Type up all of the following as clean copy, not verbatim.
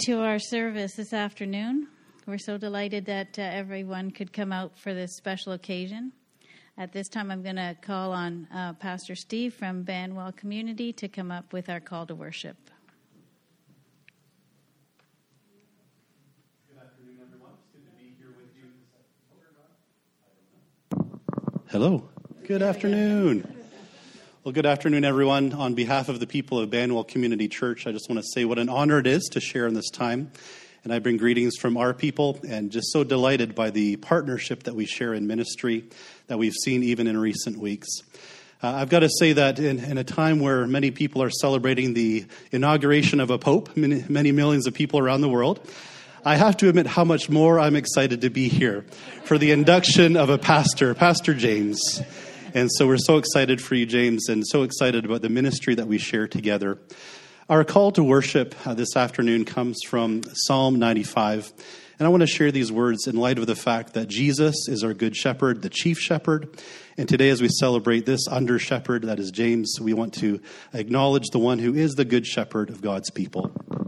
to our service this afternoon. We're so delighted that everyone could come out for this special occasion. At this time, I'm going to call on Pastor Steve from Banwell Community to come up with our call to worship. Good afternoon, everyone. It's good to be here with you. Hello. Good afternoon. Well, good afternoon, everyone. On behalf of the people of Banwell Community Church, I just want to say what an honor it is to share in this time. And I bring greetings from our people and just so delighted by the partnership that we share in ministry that we've seen even in recent weeks. I've got to say that in a time where many people are celebrating the inauguration of a pope, many millions of people around the world, I have to admit how much more I'm excited to be here for the induction of a pastor, Pastor James. And so we're so excited for you, James, and so excited about the ministry that we share together. Our call to worship this afternoon comes from Psalm 95. And I want to share these words in light of the fact that Jesus is our good shepherd, the chief shepherd. And today as we celebrate this under shepherd, that is James, we want to acknowledge the one who is the good shepherd of God's people.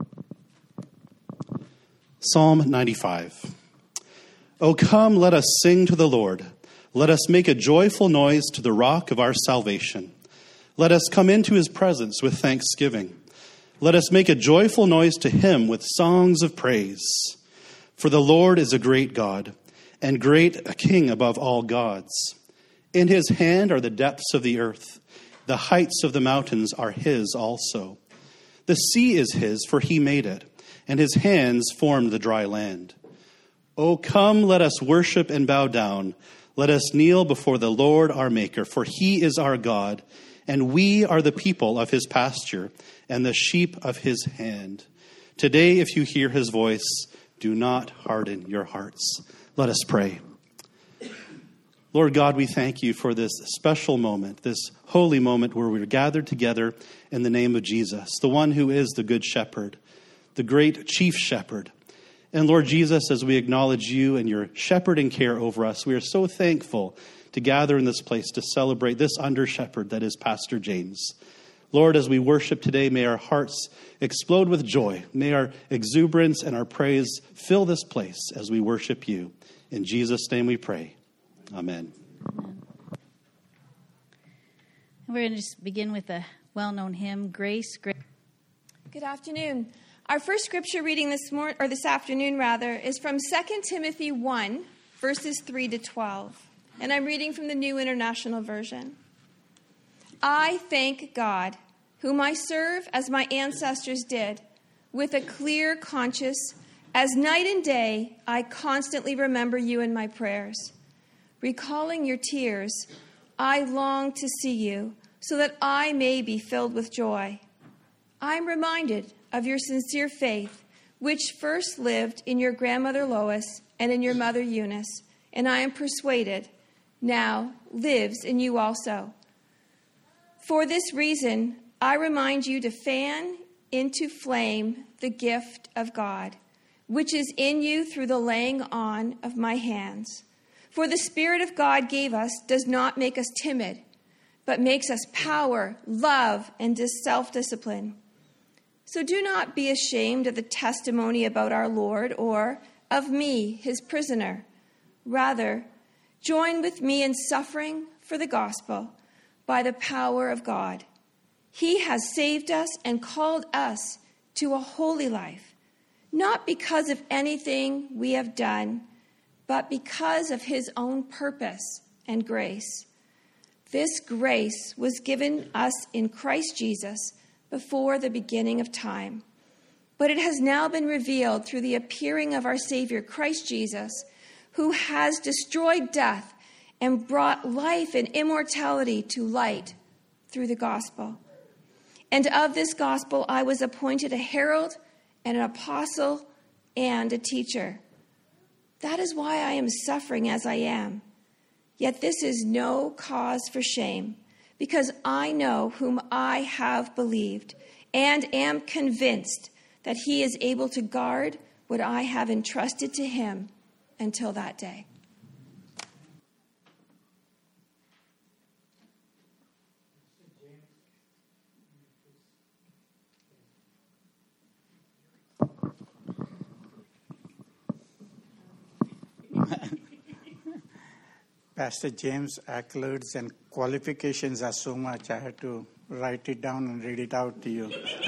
Psalm 95. O come, let us sing to the Lord. Let us make a joyful noise to the rock of our salvation. Let us come into his presence with thanksgiving. Let us make a joyful noise to him with songs of praise. For the Lord is a great God, and great a king above all gods. In his hand are the depths of the earth. The heights of the mountains are his also. The sea is his, for he made it, and his hands formed the dry land. O come, let us worship and bow down. Let us kneel before the Lord our Maker, for he is our God, and we are the people of his pasture and the sheep of his hand. Today, if you hear his voice, do not harden your hearts. Let us pray. Lord God, we thank you for this special moment, this holy moment where we're gathered together in the name of Jesus, the one who is the good shepherd, the great chief shepherd. And Lord Jesus, as we acknowledge you and your shepherding care over us, we are so thankful to gather in this place to celebrate this under shepherd that is Pastor James. Lord, as we worship today, may our hearts explode with joy. May our exuberance and our praise fill this place as we worship you. In Jesus' name we pray. Amen. We're going to just begin with a well-known hymn, Grace, Grace. Good afternoon. Our first scripture reading this afternoon, is from 2 Timothy 1, verses 3 to 12. And I'm reading from the New International Version. I thank God, whom I serve as my ancestors did, with a clear conscience, as night and day I constantly remember you in my prayers. Recalling your tears, I long to see you, so that I may be filled with joy. I am reminded of your sincere faith, which first lived in your grandmother Lois and in your mother Eunice, and I am persuaded now lives in you also. For this reason, I remind you to fan into flame the gift of God, which is in you through the laying on of my hands. For the Spirit of God gave us does not make us timid, but makes us power, love, and self-discipline. So do not be ashamed of the testimony about our Lord or of me, his prisoner. Rather, join with me in suffering for the gospel by the power of God. He has saved us and called us to a holy life, not because of anything we have done, but because of his own purpose and grace. This grace was given us in Christ Jesus before the beginning of time. But it has now been revealed through the appearing of our Savior, Christ Jesus, who has destroyed death and brought life and immortality to light through the gospel. And of this gospel I was appointed a herald and an apostle and a teacher. That is why I am suffering as I am. Yet this is no cause for shame, because I know whom I have believed and am convinced that he is able to guard what I have entrusted to him until that day. Pastor James' accolades and qualifications are so much, I had to write it down and read it out to you.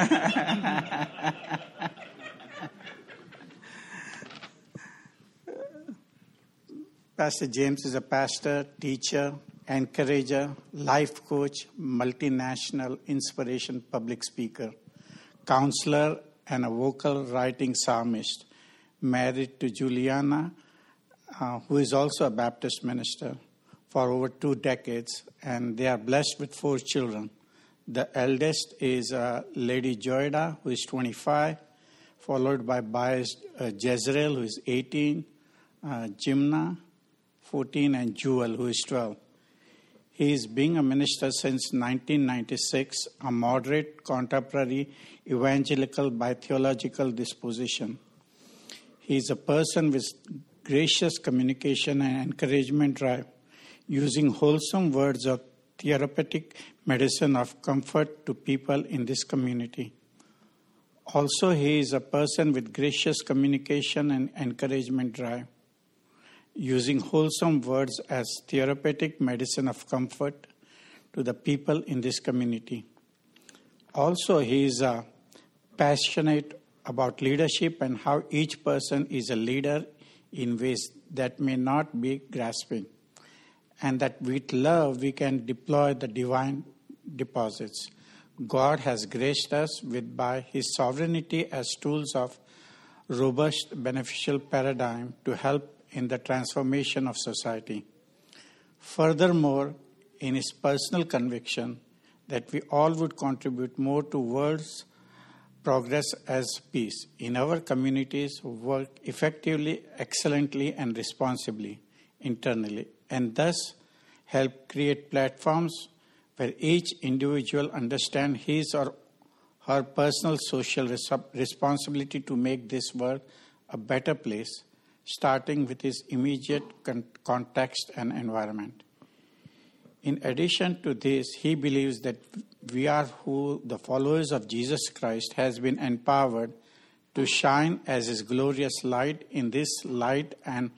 Pastor James is a pastor, teacher, encourager, life coach, multinational inspiration public speaker, counselor, and a vocal writing psalmist, married to Juliana, who is also a Baptist minister for over 2 decades, and they are blessed with 4 children. The eldest is Lady Joyda, who is 25, followed by Jezreel, who is 18, Jimna, 14, and Jewel, who is 12. He is being a minister since 1996, a moderate, contemporary, evangelical by theological disposition. He is a person with gracious communication and encouragement drive, using wholesome words of therapeutic medicine of comfort to people in this community. Also, he is a person with gracious communication and encouragement drive, using wholesome words as therapeutic medicine of comfort to the people in this community. Also, he is passionate about leadership and how each person is a leader in ways that may not be grasping, and that with love we can deploy the divine deposits God has graced us with by His sovereignty as tools of robust, beneficial paradigm to help in the transformation of society. Furthermore, in his personal conviction that we all would contribute more to world's progress as peace in our communities, work effectively, excellently, and responsibly internally, and thus help create platforms where each individual understands his or her personal social responsibility to make this world a better place, starting with his immediate context and environment. In addition to this, he believes that we are who the followers of Jesus Christ has been empowered to shine as his glorious light in this life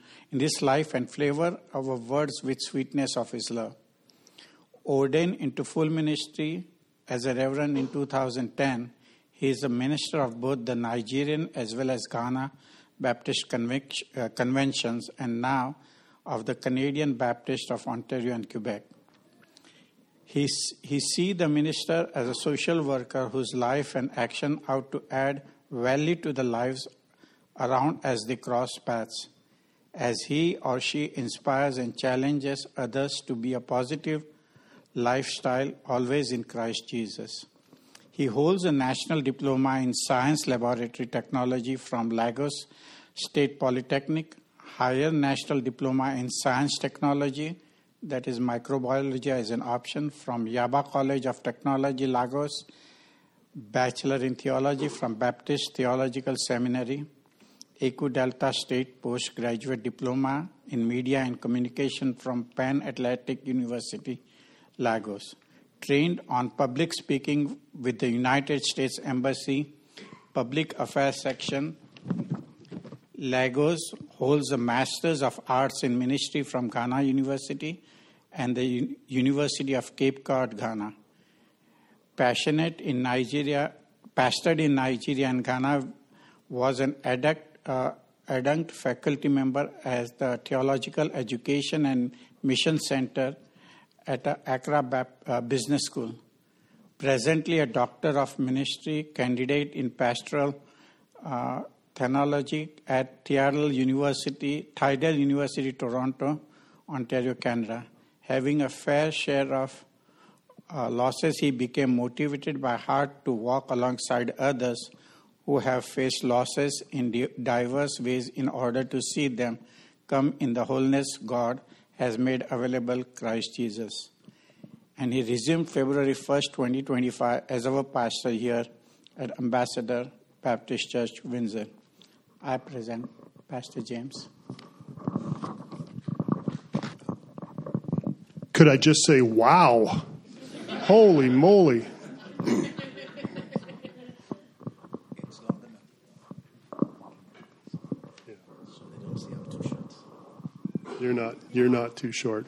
and flavor our words with sweetness of his love. Ordained into full ministry as a reverend in 2010, he is a minister of both the Nigerian as well as Ghana Baptist conventions, and now of the Canadian Baptist of Ontario and Quebec. He sees the minister as a social worker whose life and action ought to add value to the lives around as they cross paths, as he or she inspires and challenges others to be a positive lifestyle, always in Christ Jesus. He holds a national diploma in science laboratory technology from Lagos State Polytechnic, higher national diploma in science technology, that is microbiology as an option, from Yaba College of Technology, Lagos, bachelor in theology from Baptist Theological Seminary, Eco Delta State postgraduate diploma in media and communication from Pan Atlantic University, Lagos. Trained on public speaking with the United States Embassy Public Affairs Section, Lagos. Holds a Master's of Arts in Ministry from Ghana University and the University of Cape Cod, Ghana. Pastored in Nigeria and Ghana, was an adjunct faculty member as the Theological Education and Mission Center at Accra Business School. Presently a Doctor of Ministry candidate in Pastoral Theology at Tidal University, Toronto, Ontario, Canada. Having a fair share of losses, he became motivated by heart to walk alongside others who have faced losses in diverse ways in order to see them come in the wholeness God has made available Christ Jesus. And he resumed February 1st, 2025 as our pastor here at Ambassador Baptist Church, Windsor. I present Pastor James. Could I just say, wow? Holy moly. You're not too short.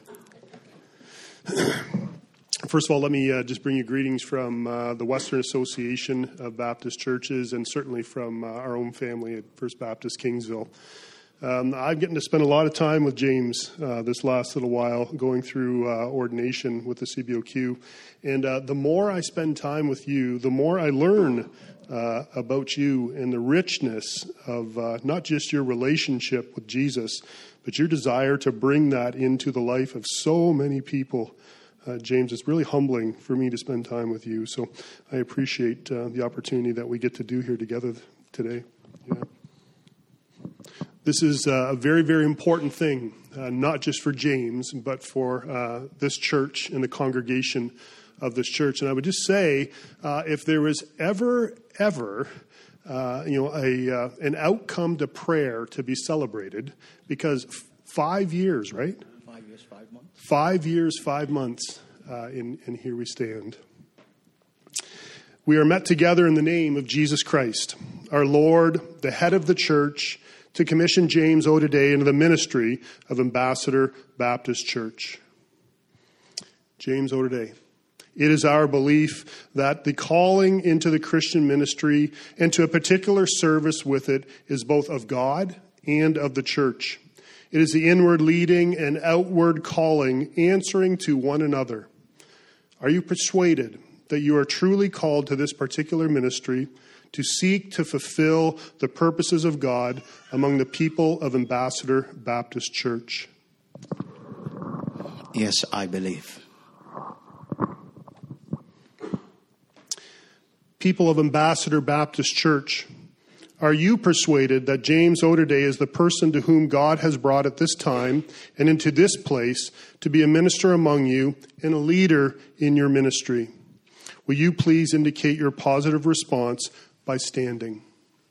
First of all, let me just bring you greetings from the Western Association of Baptist Churches, and certainly from our own family at First Baptist Kingsville. I'm getting to spend a lot of time with James this last little while, going through ordination with the CBOQ. And the more I spend time with you, the more I learn about you and the richness of not just your relationship with Jesus, but your desire to bring that into the life of so many people. James, it's really humbling for me to spend time with you. So I appreciate the opportunity that we get to do here together today. Yeah. This is a very, very important thing, not just for James, but for this church and the congregation of this church. And I would just say, if there was ever, an outcome to prayer to be celebrated, because 5 years, right? 5 years, 5 months. 5 years, 5 months, and here we stand. We are met together in the name of Jesus Christ, our Lord, the head of the church, to commission James O'Day into the ministry of Ambassador Baptist Church. James O'Day. It is our belief that the calling into the Christian ministry and to a particular service with it is both of God and of the church. It is the inward leading and outward calling answering to one another. Are you persuaded that you are truly called to this particular ministry to seek to fulfill the purposes of God among the people of Ambassador Baptist Church? Yes, I believe. People of Ambassador Baptist Church, are you persuaded that James O'Day is the person to whom God has brought at this time and into this place to be a minister among you and a leader in your ministry? Will you please indicate your positive response by standing?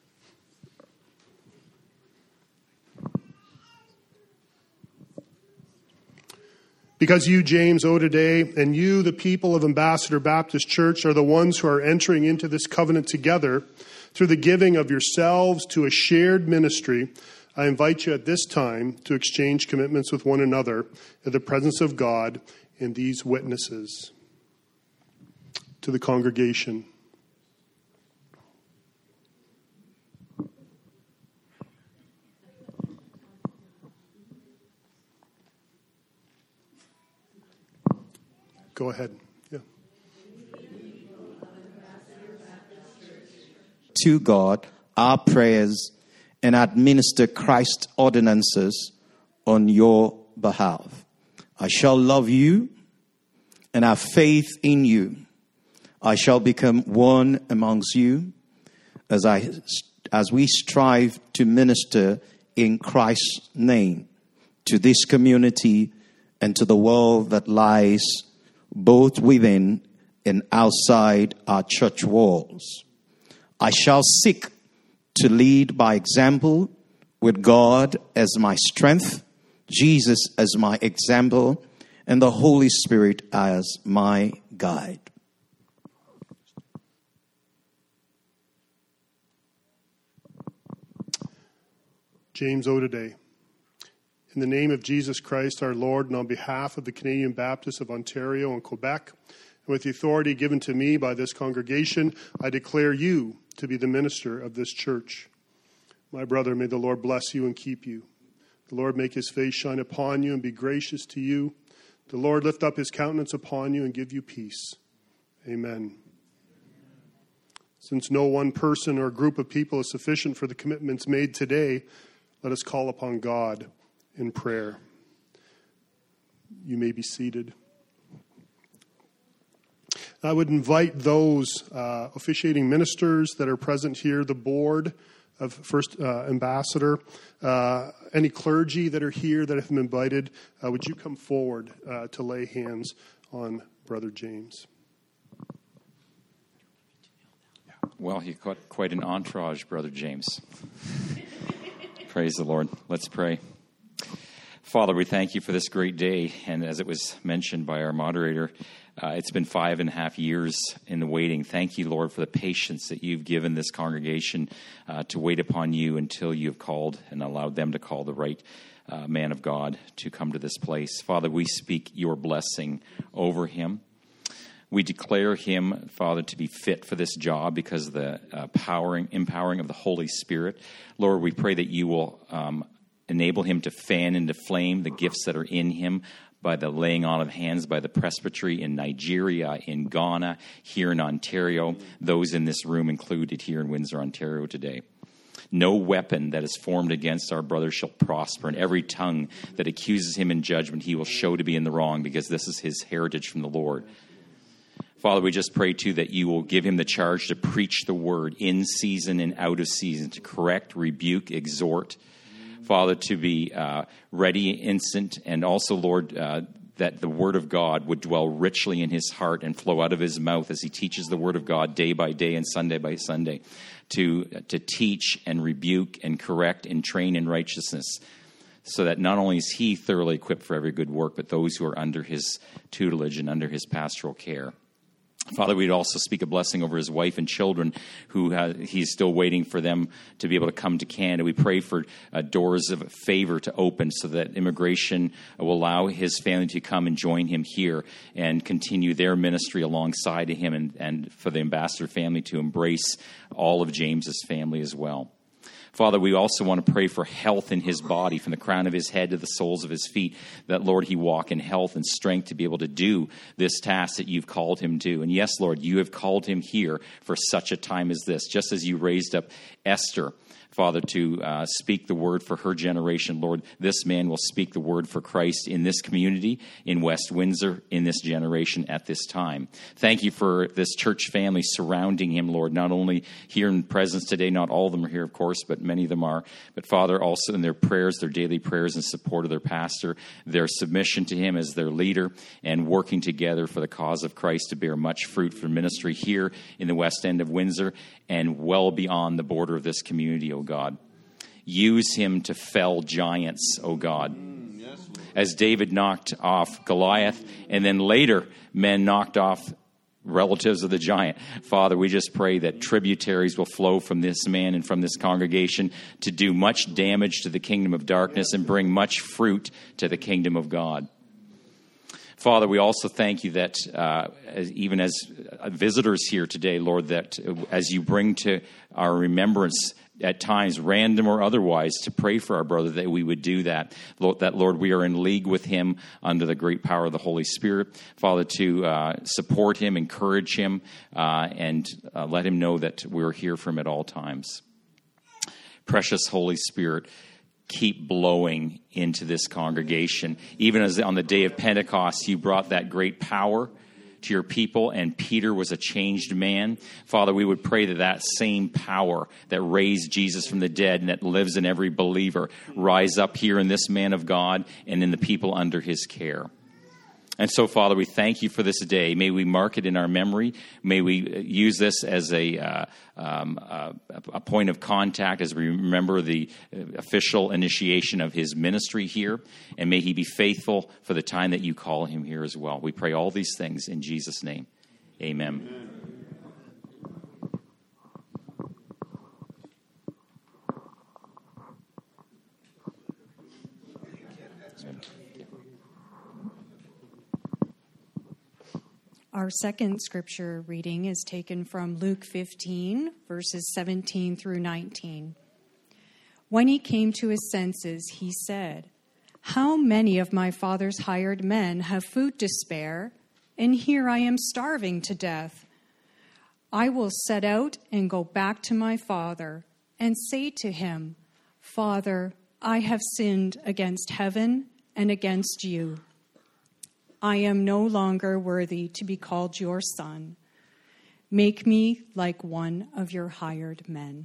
Because you, James O'Day, and you, the people of Ambassador Baptist Church, are the ones who are entering into this covenant together through the giving of yourselves to a shared ministry, I invite you at this time to exchange commitments with one another in the presence of God and these witnesses. To the congregation. Go ahead. Yeah. To God, our prayers, and administer Christ's ordinances on your behalf. I shall love you and have faith in you. I shall become one amongst you as we strive to minister in Christ's name to this community and to the world that lies both within and outside our church walls. I shall seek to lead by example with God as my strength, Jesus as my example, and the Holy Spirit as my guide. James O'Day. In the name of Jesus Christ, our Lord, and on behalf of the Canadian Baptists of Ontario and Quebec, and with the authority given to me by this congregation, I declare you to be the minister of this church. My brother, may the Lord bless you and keep you. The Lord make his face shine upon you and be gracious to you. The Lord lift up his countenance upon you and give you peace. Amen. Since no one person or group of people is sufficient for the commitments made today, let us call upon God in prayer. You may be seated. I would invite those officiating ministers that are present here, the board of First Ambassador, any clergy that are here that have been invited, would you come forward to lay hands on Brother James? Well, he got quite an entourage, Brother James. Praise the Lord. Let's pray. Father, we thank you for this great day. And as it was mentioned by our moderator, it's been 5.5 years in the waiting. Thank you, Lord, for the patience that you've given this congregation to wait upon you until you have called and allowed them to call the right man of God to come to this place. Father, we speak your blessing over him. We declare him, Father, to be fit for this job because of the empowering of the Holy Spirit. Lord, we pray that you will enable him to fan into flame the gifts that are in him by the laying on of hands by the presbytery in Nigeria, in Ghana, here in Ontario, those in this room included here in Windsor, Ontario today. No weapon that is formed against our brother shall prosper, and every tongue that accuses him in judgment he will show to be in the wrong, because this is his heritage from the Lord. Father, we just pray, too, that you will give him the charge to preach the word in season and out of season, to correct, rebuke, exhort. Father, to be ready, instant, and also, Lord, that the word of God would dwell richly in his heart and flow out of his mouth as he teaches the word of God day by day and Sunday by Sunday, to teach and rebuke and correct and train in righteousness, so that not only is he thoroughly equipped for every good work, but those who are under his tutelage and under his pastoral care. Father, we'd also speak a blessing over his wife and children, who he's still waiting for them to be able to come to Canada. We pray for doors of favor to open so that immigration will allow his family to come and join him here and continue their ministry alongside of him, and for the ambassador family to embrace all of James's family as well. Father, we also want to pray for health in his body, from the crown of his head to the soles of his feet, that, Lord, he walk in health and strength to be able to do this task that you've called him to. And yes, Lord, you have called him here for such a time as this, just as you raised up Esther, Father, to speak the word for her generation. Lord, this man will speak the word for Christ in this community, in West Windsor, in this generation at this time. Thank you for this church family surrounding him, Lord, not only here in presence today, not all of them are here, of course, but many of them are. But Father, also in their prayers, their daily prayers in support of their pastor, their submission to him as their leader, and working together for the cause of Christ to bear much fruit for ministry here in the West End of Windsor and well beyond the border of this community, O God. Use him to fell giants, O God. As David knocked off Goliath, and then later men knocked off relatives of the giant. Father, we just pray that tributaries will flow from this man and from this congregation to do much damage to the kingdom of darkness and bring much fruit to the kingdom of God. Father, we also thank you that even as visitors here today, Lord, that as you bring to our remembrance at times, random or otherwise, to pray for our brother, that we would do that. Lord, we are in league with him under the great power of the Holy Spirit. Father, to support him, encourage him, and let him know that we're here for him at all times. Precious Holy Spirit, keep blowing into this congregation. Even as on the day of Pentecost, you brought that great power to your people, and Peter was a changed man. Father, we would pray that that same power that raised Jesus from the dead and that lives in every believer rise up here in this man of God and in the people under his care. And so, Father, we thank you for this day. May we mark it in our memory. May we use this as a point of contact as we remember the official initiation of his ministry here. And may he be faithful for the time that you call him here as well. We pray all these things in Jesus' name. Amen. Amen. Our second scripture reading is taken from Luke 15, verses 17 through 19. When he came to his senses, he said, "How many of my father's hired men have food to spare, and here I am starving to death? I will set out and go back to my father and say to him, 'Father, I have sinned against heaven and against you. I am no longer worthy to be called your son. Make me like one of your hired men.'"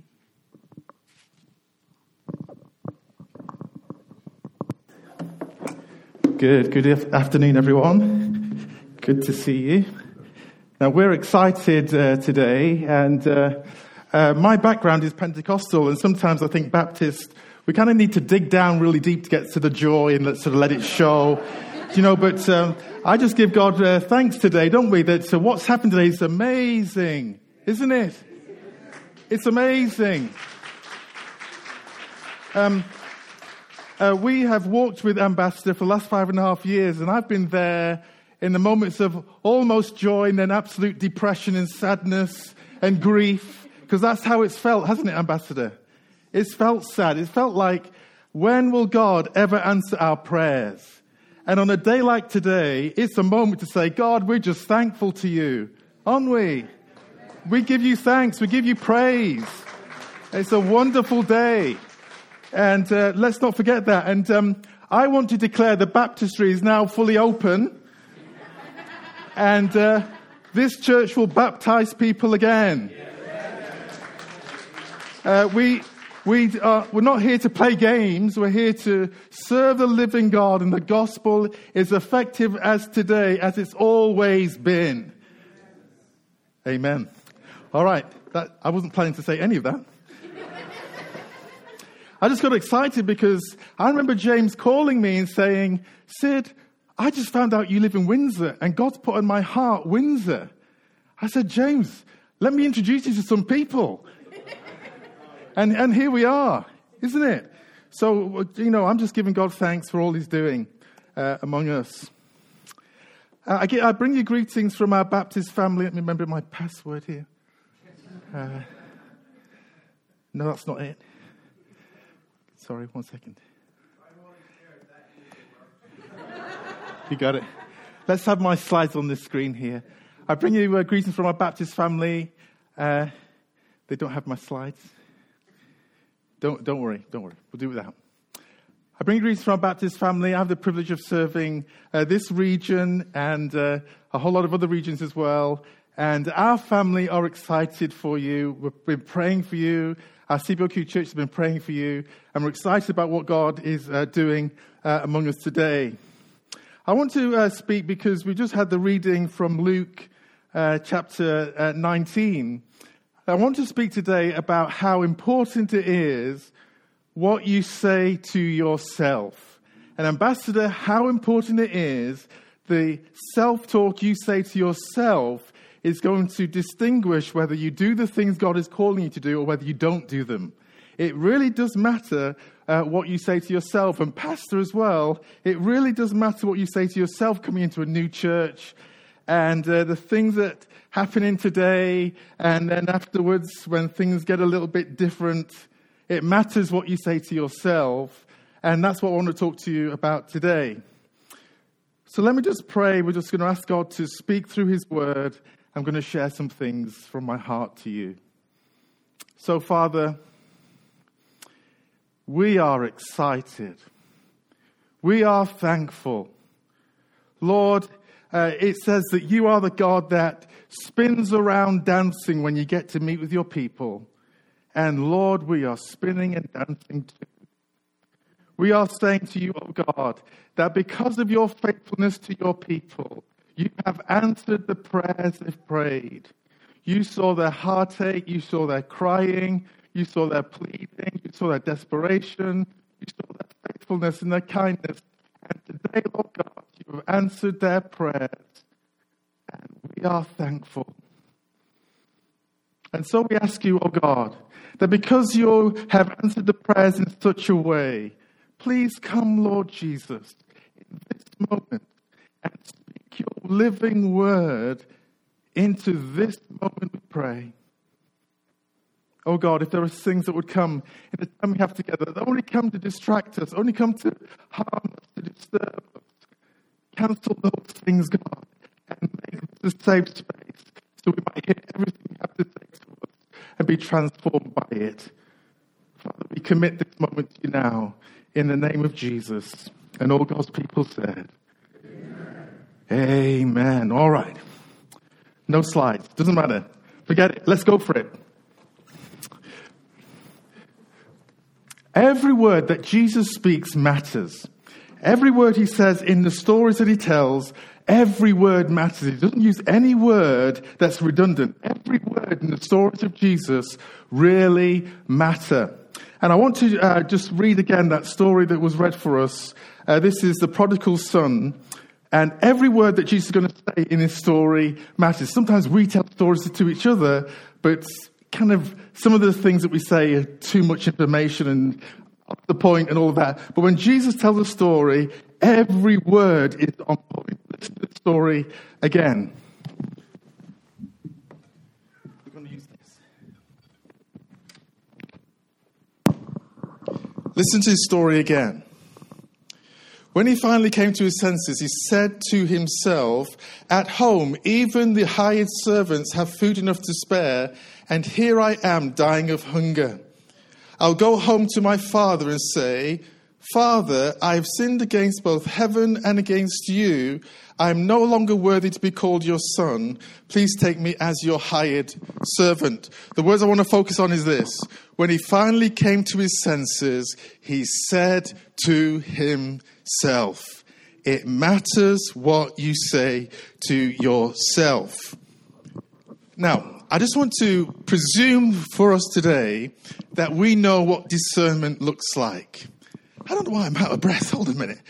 Good afternoon, everyone. Good to see you. Now, we're excited today, and My background is Pentecostal, and sometimes I think Baptist, we kind of need to dig down really deep to get to the joy and sort of let it show. But I just give God thanks today, don't we? That what's happened today is amazing, isn't it? It's amazing. We have walked with Ambassador for the last 5.5 years, and I've been there in the moments of almost joy and then absolute depression and sadness and grief, because that's how it's felt, hasn't it, Ambassador? It's felt sad. It felt like, when will God ever answer our prayers? And on a day like today, it's a moment to say, God, we're just thankful to you, aren't we? We give you thanks. We give you praise. It's a wonderful day. And let's not forget that. And I want to declare the baptistry is now fully open. And this church will baptize people again. We're not here to play games. We're here to serve the living God. And the gospel is effective as today as it's always been. Amen. All right. I wasn't planning to say any of that. I just got excited because I remember James calling me and saying, Sid, I just found out you live in Windsor and God's put on my heart Windsor. I said, James, let me introduce you to some people. And here we are, isn't it? So, I'm just giving God thanks for all he's doing among us. I bring you greetings from our Baptist family. Let me remember my password here. No, that's not it. Sorry, 1 second. You got it. Let's have my slides on the screen here. I bring you greetings from our Baptist family. They don't have my slides. Don't worry. We'll do it without. I bring you greetings from our Baptist family. I have the privilege of serving this region and a whole lot of other regions as well. And our family are excited for you. We've been praying for you. Our CBOQ Church has been praying for you. And we're excited about what God is doing among us today. I want to speak because we just had the reading from Luke chapter 19. I want to speak today about how important it is what you say to yourself. And Ambassador, how important it is the self-talk you say to yourself is going to distinguish whether you do the things God is calling you to do or whether you don't do them. It really does matter what you say to yourself. And pastor as well, it really does matter what you say to yourself coming into a new church. And the things that happen in today and then afterwards when things get a little bit different, it matters what you say to yourself. And that's what I want to talk to you about today. So let me just pray. We're just going to ask God to speak through his word. I'm going to share some things from my heart to you. So, Father, we are excited. We are thankful. Lord, it says that you are the God that spins around dancing when you get to meet with your people. And Lord, we are spinning and dancing too. We are saying to you, oh God, that because of your faithfulness to your people, you have answered the prayers they've prayed. You saw their heartache, you saw their crying, you saw their pleading, you saw their desperation, you saw their faithfulness and their kindness. And today, Lord God, you have answered their prayers. And we are thankful. And so we ask you, oh God, that because you have answered the prayers in such a way, please come, Lord Jesus, in this moment and speak your living word into this moment, we pray. Oh God, if there are things that would come in the time we have together that only come to distract us, only come to harm us, to disturb us, cancel those things, God, and make this a safe space so we might hear everything you have to say to us and be transformed by it. Father, we commit this moment to you now in the name of Jesus. And all God's people said, Amen. All right. No slides. Doesn't matter. Forget it. Let's go for it. Every word that Jesus speaks matters. Every word he says in the stories that he tells, every word matters. He doesn't use any word that's redundant. Every word in the stories of Jesus really matter. And I want to just read again that story that was read for us. This is the prodigal son. And every word that Jesus is going to say in his story matters. Sometimes we tell stories to each other, but kind of some of the things that we say are too much information and up the point and all of that. But when Jesus tells a story, every word is on point. Listen to the story again. We're going to use this. Listen to his story again. When he finally came to his senses, he said to himself, "At home, even the hired servants have food enough to spare, and here I am dying of hunger. I'll go home to my father and say, 'Father, I have sinned against both heaven and against you. I am no longer worthy to be called your son. Please take me as your hired servant.'" The words I want to focus on is this. When he finally came to his senses, he said to himself. It matters what you say to yourself. Now, I just want to presume for us today that we know what discernment looks like. I don't know why I'm out of breath. Hold on a minute.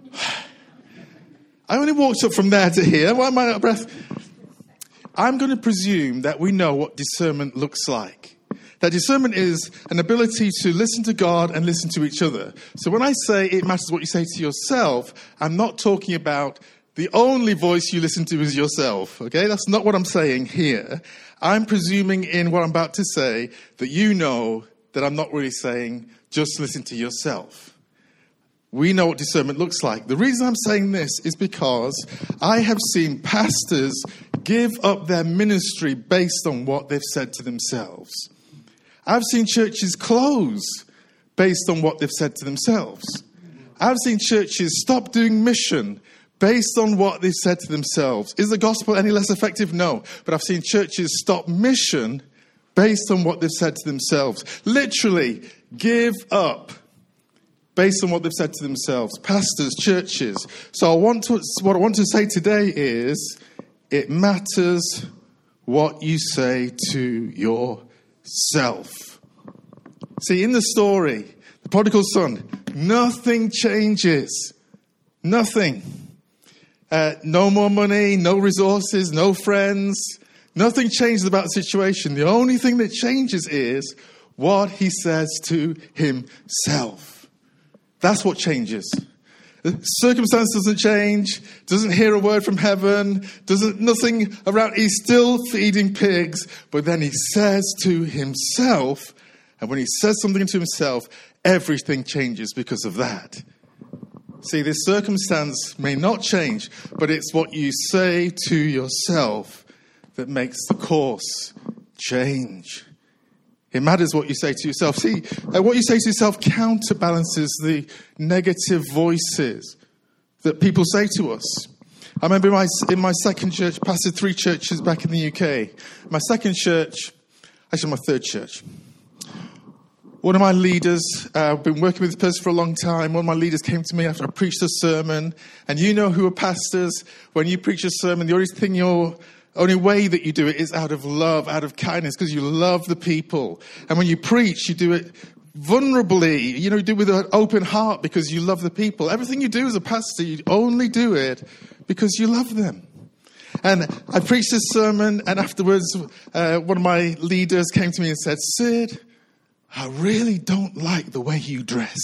I only walked up from there to here. Why am I out of breath? I'm going to presume that we know what discernment looks like. That discernment is an ability to listen to God and listen to each other. So when I say it matters what you say to yourself, I'm not talking about the only voice you listen to is yourself. Okay? That's not what I'm saying here. I'm presuming in what I'm about to say that you know that I'm not really saying just listen to yourself. We know what discernment looks like. The reason I'm saying this is because I have seen pastors give up their ministry based on what they've said to themselves. I've seen churches close based on what they've said to themselves. I've seen churches stop doing mission based on what they've said to themselves. Is the gospel any less effective? No. But I've seen churches stop mission based on what they've said to themselves. Literally, give up based on what they've said to themselves. Pastors, churches. So what I want to say today is, it matters what you say to yourself. See, in the story, the prodigal son, nothing changes. Nothing. No more money, no resources, no friends. Nothing changes about the situation. The only thing that changes is what he says to himself. That's what changes. The circumstance doesn't change, doesn't hear a word from heaven, nothing around. He's still feeding pigs, but then he says to himself, and when he says something to himself, everything changes because of that. See, this circumstance may not change, but it's what you say to yourself that makes the course change. It matters what you say to yourself. See, what you say to yourself counterbalances the negative voices that people say to us. I remember in my second church, pastored 3 churches back in the UK. My second church, actually my third church. One of my leaders, I've been working with this person for a long time. One of my leaders came to me after I preached a sermon. And you know who are pastors. When you preach a sermon, the only way that you do it is out of love, out of kindness, because you love the people. And when you preach, you do it vulnerably. You do it with an open heart because you love the people. Everything you do as a pastor, you only do it because you love them. And I preached this sermon, and afterwards, one of my leaders came to me and said, "Sid, I really don't like the way you dress."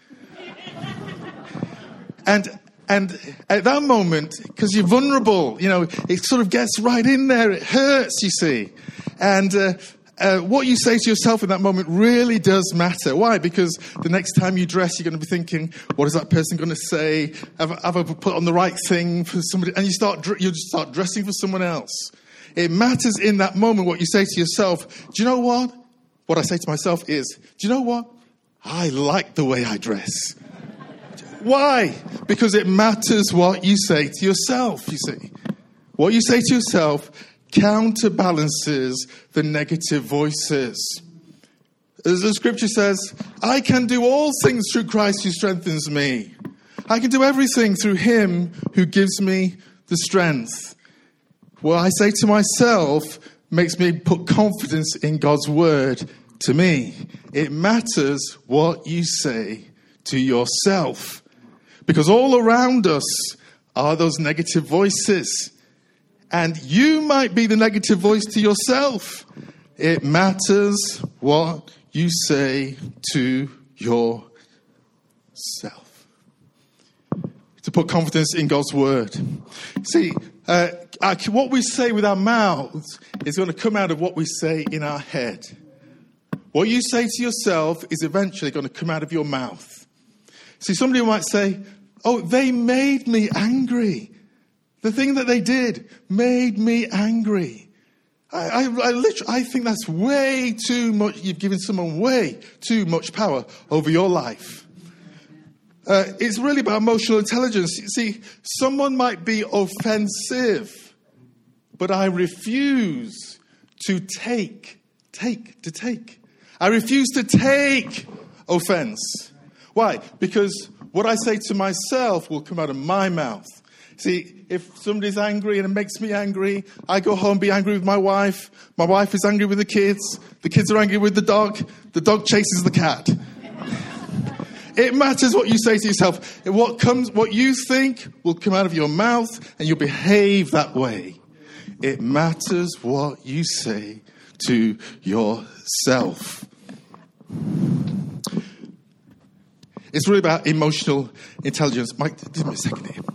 And at that moment, because you're vulnerable, it sort of gets right in there. It hurts, you see. And what you say to yourself in that moment really does matter. Why? Because the next time you dress, you're going to be thinking, what is that person going to say? Have I put on the right thing for somebody? And you start dressing for someone else. It matters in that moment what you say to yourself. Do you know what? What I say to myself is, do you know what? I like the way I dress. Why? Because it matters what you say to yourself, you see. What you say to yourself counterbalances the negative voices. As the scripture says, I can do all things through Christ who strengthens me. I can do everything through him who gives me the strength. What I say to myself makes me put confidence in God's word to me. It matters what you say to yourself. Because all around us are those negative voices. And you might be the negative voice to yourself. It matters what you say to yourself. To put confidence in God's word. See, what we say with our mouths is going to come out of what we say in our head. What you say to yourself is eventually going to come out of your mouth. See, somebody might say, oh, they made me angry. The thing that they did made me angry. I think that's way too much. You've given someone way too much power over your life. It's really about emotional intelligence. You see, someone might be offensive, but I refuse to take. I refuse to take offense. Why? Because what I say to myself will come out of my mouth. See, if somebody's angry and it makes me angry, I go home, be angry with my wife. My wife is angry with the kids are angry with the dog chases the cat. It matters what you say to yourself. What you think will come out of your mouth and you'll behave that way. It matters what you say to yourself. It's really about emotional intelligence. Mike, give me a second here.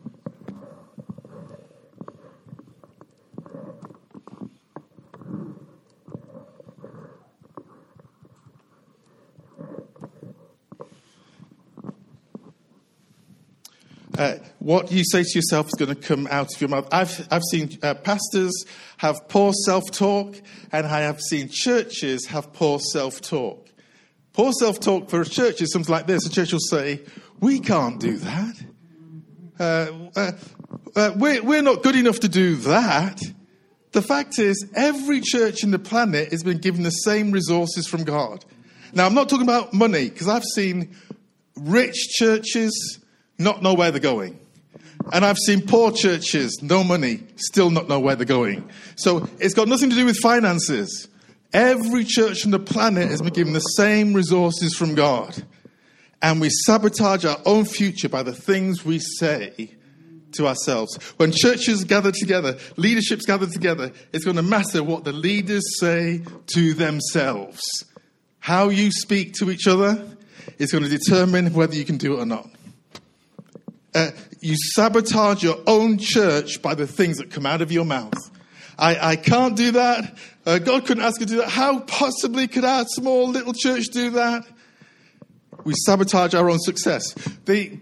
What you say to yourself is going to come out of your mouth. I've seen pastors have poor self-talk, and I have seen churches have poor self-talk. Poor self-talk for a church is something like this. A church will say, we can't do that. We're not good enough to do that. The fact is, every church in the planet has been given the same resources from God. Now, I'm not talking about money, because I've seen rich churches not know where they're going. And I've seen poor churches, no money, still not know where they're going. So it's got nothing to do with finances. Every church on the planet has been given the same resources from God. And we sabotage our own future by the things we say to ourselves. When churches gather together, leaderships gather together, it's going to matter what the leaders say to themselves. How you speak to each other is going to determine whether you can do it or not. You sabotage your own church by the things that come out of your mouth. I can't do that. God couldn't ask you to do that. How possibly could our small little church do that? We sabotage our own success. The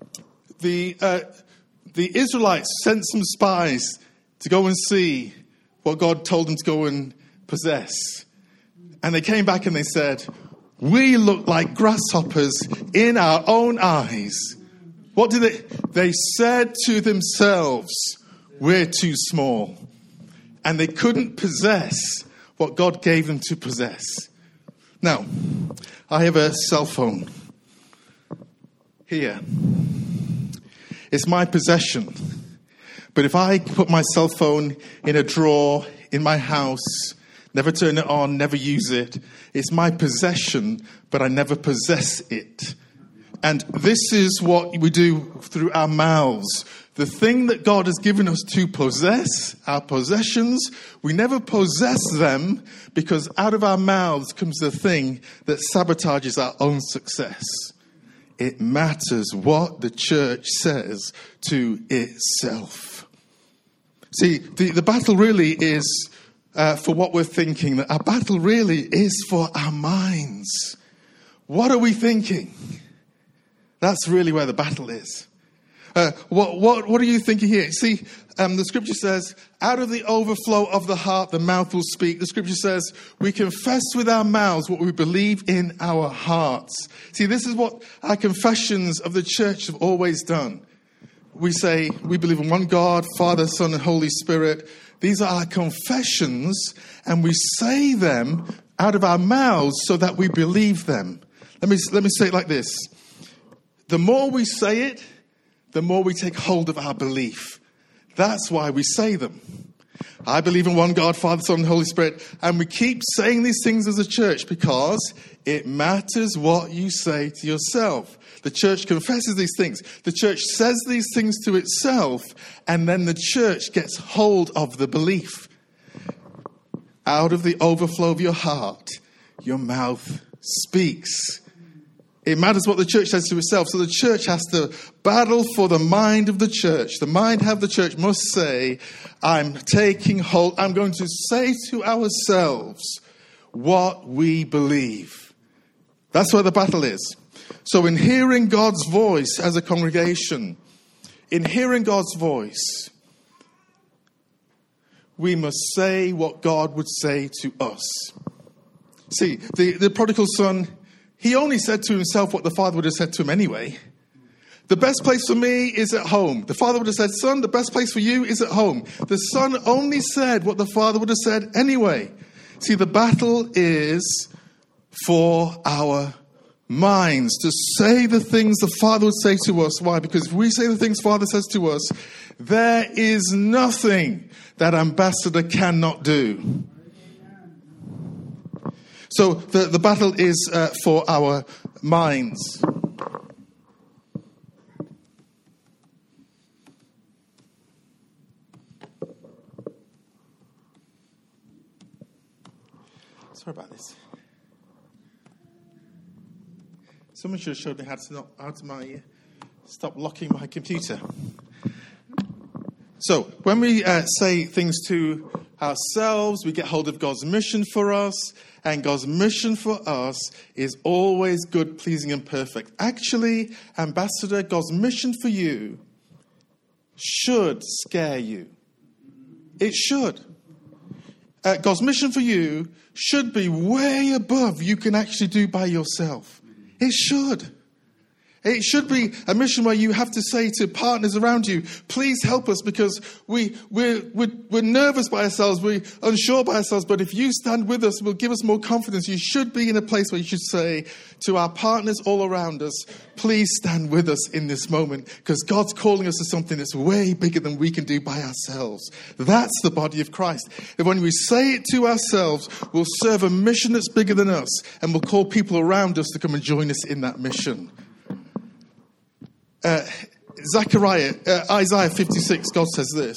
Israelites sent some spies to go and see what God told them to go and possess. And they came back and they said, we look like grasshoppers in our own eyes. What did they said to themselves, we're too small. And they couldn't possess what God gave them to possess. Now, I have a cell phone here. It's my possession. But if I put my cell phone in a drawer in my house, never turn it on, never use it, it's my possession, but I never possess it. And this is what we do through our mouths. The thing that God has given us to possess, our possessions, we never possess them because out of our mouths comes the thing that sabotages our own success. It matters what the church says to itself. See, the battle really is for what we're thinking. Our battle really is for our minds. What are we thinking? That's really where the battle is. What are you thinking here? See, the scripture says, out of the overflow of the heart, the mouth will speak. The scripture says, we confess with our mouths what we believe in our hearts. See, this is what our confessions of the church have always done. We say, we believe in one God, Father, Son, and Holy Spirit. These are our confessions, and we say them out of our mouths so that we believe them. Let me say it like this. The more we say it, the more we take hold of our belief. That's why we say them. I believe in one God, Father, Son, and Holy Spirit. And we keep saying these things as a church because it matters what you say to yourself. The church confesses these things. The church says these things to itself, and then the church gets hold of the belief. Out of the overflow of your heart, your mouth speaks. It matters what the church says to itself. So the church has to battle for the mind of the church. The mind of the church must say, I'm taking hold. I'm going to say to ourselves what we believe. That's where the battle is. So in hearing God's voice as a congregation, in hearing God's voice, we must say what God would say to us. See, the prodigal son, he only said to himself what the father would have said to him anyway. The best place for me is at home. The father would have said, son, the best place for you is at home. The son only said what the father would have said anyway. See, the battle is for our minds to say the things the Father would say to us. Why? Because if we say the things Father says to us, there is nothing that Ambassador cannot do. So the battle is for our minds. Sorry about this. Someone should have showed me how to stop locking my computer. So, when we say things to ourselves, we get hold of God's mission for us, and God's mission for us is always good, pleasing, and perfect. Actually, Ambassador, God's mission for you should scare you. It should. God's mission for you should be way above you can actually do by yourself. It should. It should be a mission where you have to say to partners around you, please help us, because we're nervous by ourselves, we're unsure by ourselves, but if you stand with us, it will give us more confidence. You should be in a place where you should say to our partners all around us, please stand with us in this moment, because God's calling us to something that's way bigger than we can do by ourselves. That's the body of Christ. And when we say it to ourselves, we'll serve a mission that's bigger than us, and we'll call people around us to come and join us in that mission. Isaiah 56, God says this.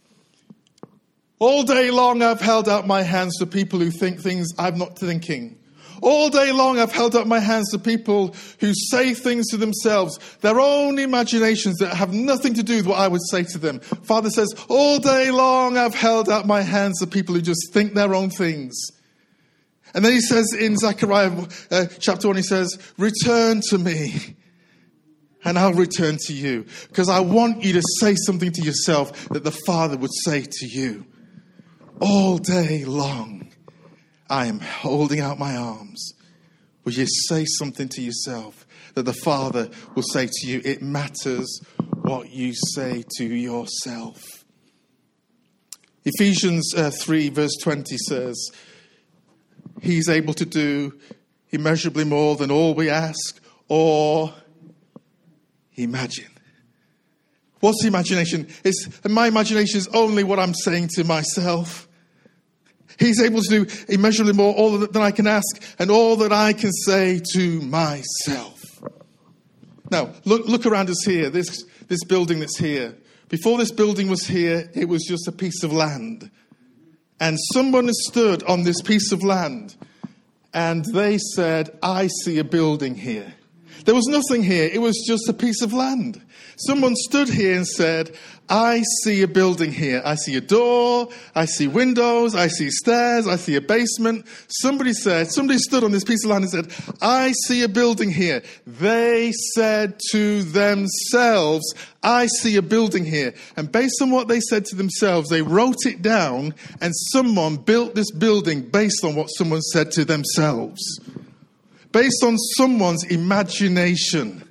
All day long I've held out my hands to people who think things I'm not thinking. All day long I've held out my hands to people who say things to themselves, their own imaginations that have nothing to do with what I would say to them. Father says, all day long I've held out my hands to people who just think their own things. And then he says in Zechariah chapter 1, he says, return to me. And I'll return to you. Because I want you to say something to yourself that the Father would say to you. All day long, I am holding out my arms. Will you say something to yourself that the Father will say to you? It matters what you say to yourself. Ephesians 3 verse 20 says, He's able to do immeasurably more than all we ask or imagine. What's imagination? My imagination is only what I'm saying to myself. He's able to do immeasurably more all than I can ask and all that I can say to myself. Now, look around us here, this building that's here. Before this building was here, it was just a piece of land. And someone has stood on this piece of land and they said, I see a building here. There was nothing here. It was just a piece of land. Someone stood here and said, I see a building here. I see a door. I see windows. I see stairs. I see a basement. Somebody stood on this piece of land and said, I see a building here. They said to themselves, I see a building here. And based on what they said to themselves, they wrote it down, and someone built this building based on what someone said to themselves. Based on someone's imagination.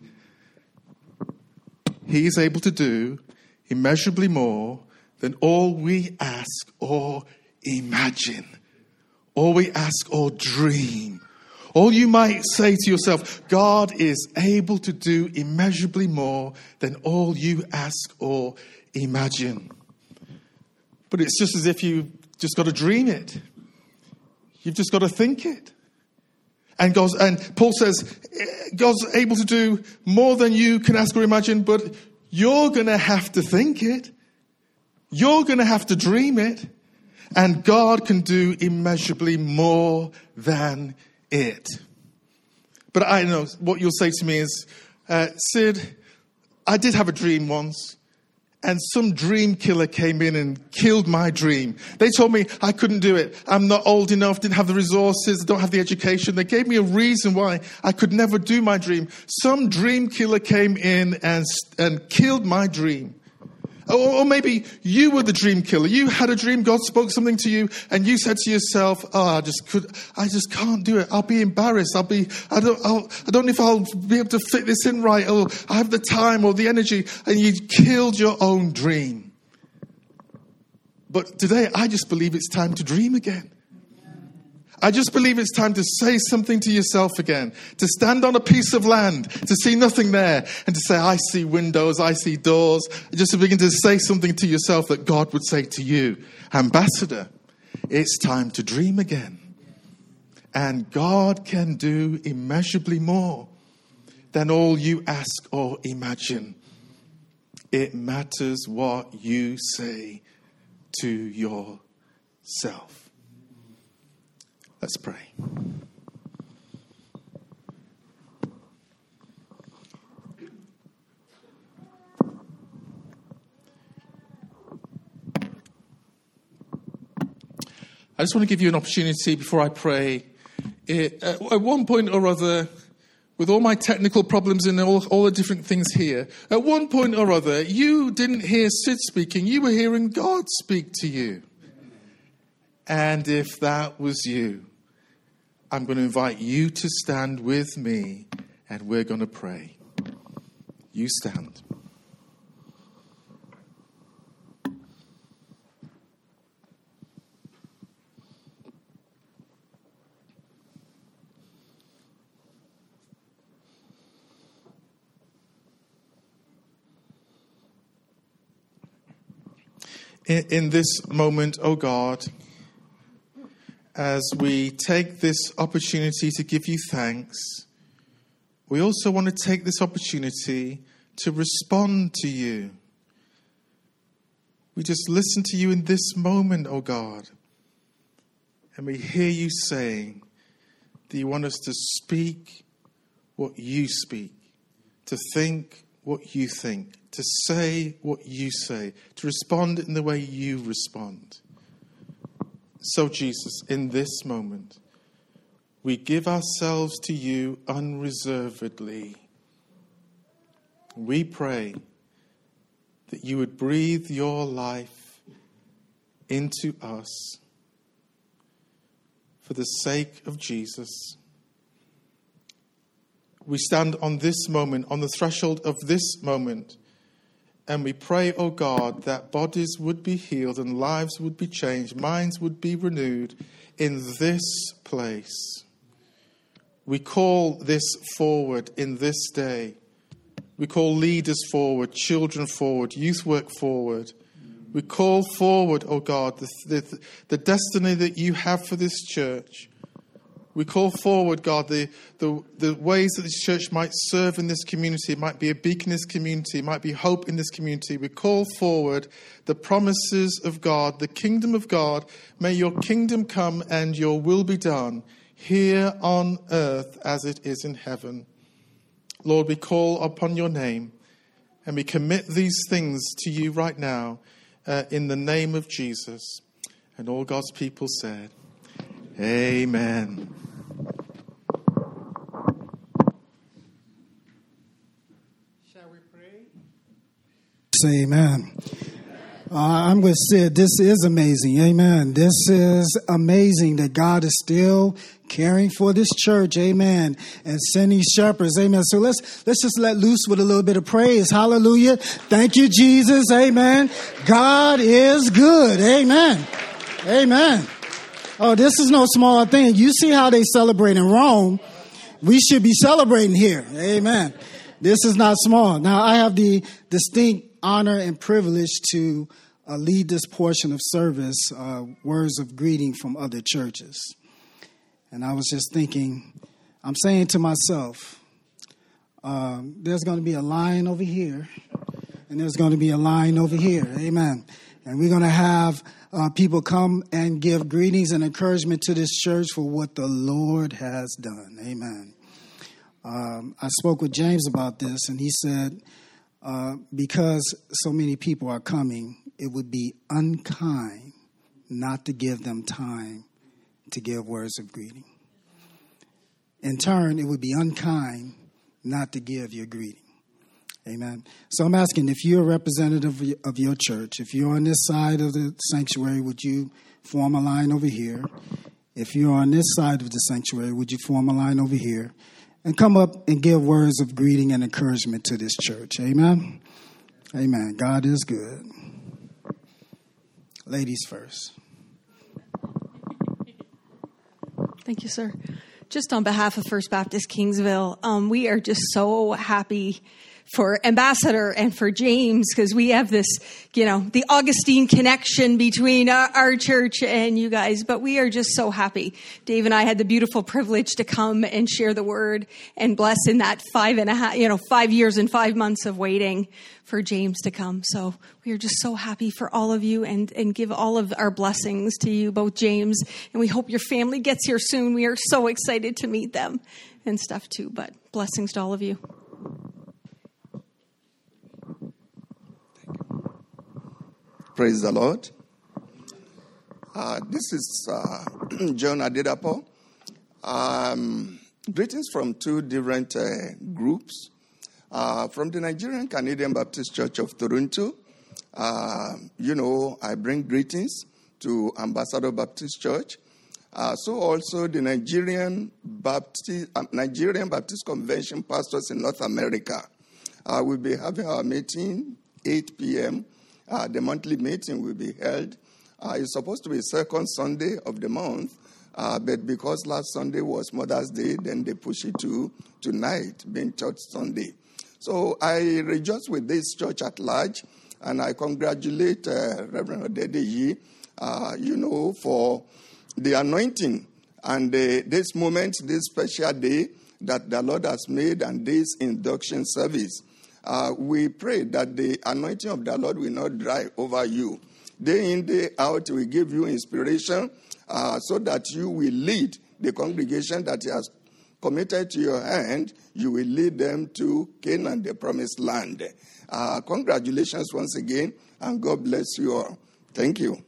He is able to do immeasurably more than all we ask or imagine. All we ask or dream. Or you might say to yourself, God is able to do immeasurably more than all you ask or imagine. But it's just as if you've just got to dream it. You've just got to think it. And Paul says, God's able to do more than you can ask or imagine, but you're going to have to think it. You're going to have to dream it. And God can do immeasurably more than it. But I know what you'll say to me is, Sid, I did have a dream once. And some dream killer came in and killed my dream. They told me I couldn't do it. I'm not old enough, didn't have the resources, don't have the education. They gave me a reason why I could never do my dream. Some dream killer came in and killed my dream. Or maybe you were the dream killer. You had a dream, God spoke something to you, and you said to yourself, I just can't do it. I'll be embarrassed. I don't know if I'll be able to fit this in right, or I have the time or the energy, and you killed your own dream. But today, I just believe it's time to dream again. I just believe it's time to say something to yourself again, to stand on a piece of land, to see nothing there, and to say, I see windows, I see doors, just to begin to say something to yourself that God would say to you, Ambassador, it's time to dream again. And God can do immeasurably more than all you ask or imagine. It matters what you say to yourself. Let's pray. I just want to give you an opportunity before I pray. At one point or other, with all my technical problems and all the different things here, at one point or other, you didn't hear Sid speaking, you were hearing God speak to you. And if that was you, I'm going to invite you to stand with me, and we're going to pray. You stand. In this moment, oh God, as we take this opportunity to give you thanks, we also want to take this opportunity to respond to you. We just listen to you in this moment, oh God, and we hear you saying that you want us to speak what you speak, to think what you think, to say what you say, to respond in the way you respond. So, Jesus, in this moment, we give ourselves to you unreservedly. We pray that you would breathe your life into us for the sake of Jesus. We stand on this moment, on the threshold of this moment, and we pray, oh God, that bodies would be healed and lives would be changed, minds would be renewed in this place. We call this forward in this day. We call leaders forward, children forward, youth work forward. We call forward, oh God, the destiny that you have for this church. We call forward, God, the ways that this church might serve in this community. It might be a beacon in this community. It might be hope in this community. We call forward the promises of God, the kingdom of God. May your kingdom come and your will be done here on earth as it is in heaven. Lord, we call upon your name and we commit these things to you right now in the name of Jesus. And all God's people said, Amen. Shall we pray? Say amen. I'm going to say this is amazing. Amen. This is amazing that God is still caring for this church. Amen. And sending shepherds. Amen. So let's just let loose with a little bit of praise. Hallelujah. Thank you, Jesus. Amen. God is good. Amen. Amen. Oh, this is no small thing. You see how they celebrate in Rome. We should be celebrating here. Amen. This is not small. Now, I have the distinct honor and privilege to lead this portion of service, words of greeting from other churches. And I was just thinking, I'm saying to myself, there's going to be a line over here, and there's going to be a line over here. Amen. And we're going to have people come and give greetings and encouragement to this church for what the Lord has done. Amen. I spoke with James about this, and he said, because so many people are coming, it would be unkind not to give them time to give words of greeting. In turn, it would be unkind not to give your greeting. Amen. So I'm asking, if you're a representative of your church, if you're on this side of the sanctuary, would you form a line over here? If you're on this side of the sanctuary, would you form a line over here? And come up and give words of greeting and encouragement to this church. Amen. Amen. God is good. Ladies first. Thank you, sir. Just on behalf of First Baptist Kingsville, we are just so happy for Ambassador and for James, because we have this, the Augustine connection between our church and you guys. But we are just so happy. Dave and I had the beautiful privilege to come and share the word and bless in that 5 years and 5 months of waiting for James to come. So we are just so happy for all of you and give all of our blessings to you, both James, and we hope your family gets here soon. We are so excited to meet them and stuff too, but blessings to all of you. Praise the Lord. This is John Adedapo. Greetings from two different groups. From the Nigerian Canadian Baptist Church of Toronto. I bring greetings to Ambassador Baptist Church. So also the Nigerian Baptist Convention Pastors in North America. We'll be having our meeting 8 p.m. The monthly meeting will be held. It's supposed to be second Sunday of the month, but because last Sunday was Mother's Day, then they push it to tonight, being Church Sunday. So I rejoice with this church at large, and I congratulate Reverend Odedeyi, for the anointing and this moment, this special day that the Lord has made, and this induction service. We pray that the anointing of the Lord will not dry over you. Day in, day out, we give you inspiration so that you will lead the congregation that He has committed to your hand. You will lead them to Canaan, the promised land. Congratulations once again, and God bless you all. Thank you.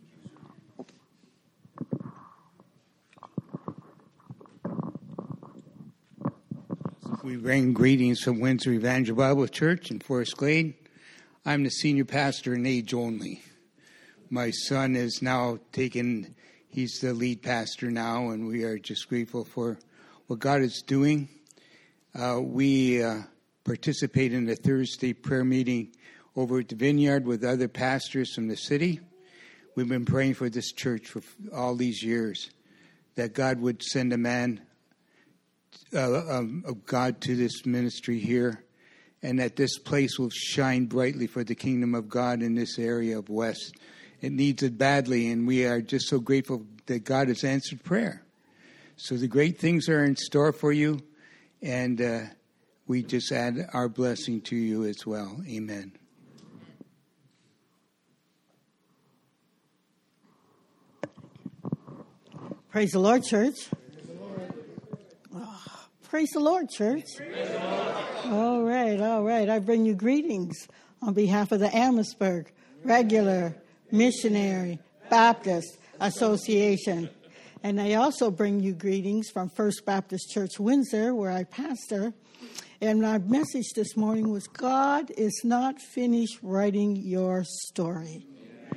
We bring greetings from Windsor Evangel Bible Church in Forest Glade. I'm the senior pastor in age only. My son is now he's the lead pastor now, and we are just grateful for what God is doing. We participate in the Thursday prayer meeting over at the Vineyard with other pastors from the city. We've been praying for this church for all these years, that God would send a man of God to this ministry here, and that this place will shine brightly for the kingdom of God in this area of West. It needs it badly, and we are just so grateful that God has answered prayer. So the great things are in store for you, and we just add our blessing to you as well. Amen. Praise the Lord, church. Praise the Lord, church. All right. I bring you greetings on behalf of the Amherstburg Regular Missionary Baptist Association. And I also bring you greetings from First Baptist Church Windsor, where I pastor. And my message this morning was, God is not finished writing your story.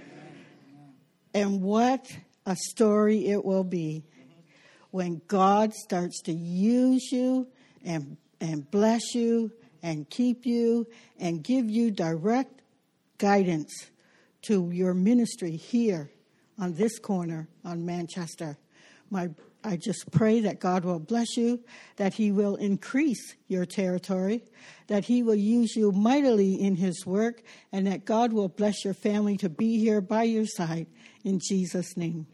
And what a story it will be when God starts to use you and bless you and keep you and give you direct guidance to your ministry here on this corner on Manchester. I just pray that God will bless you, that he will increase your territory, that he will use you mightily in his work, and that God will bless your family to be here by your side in Jesus' name.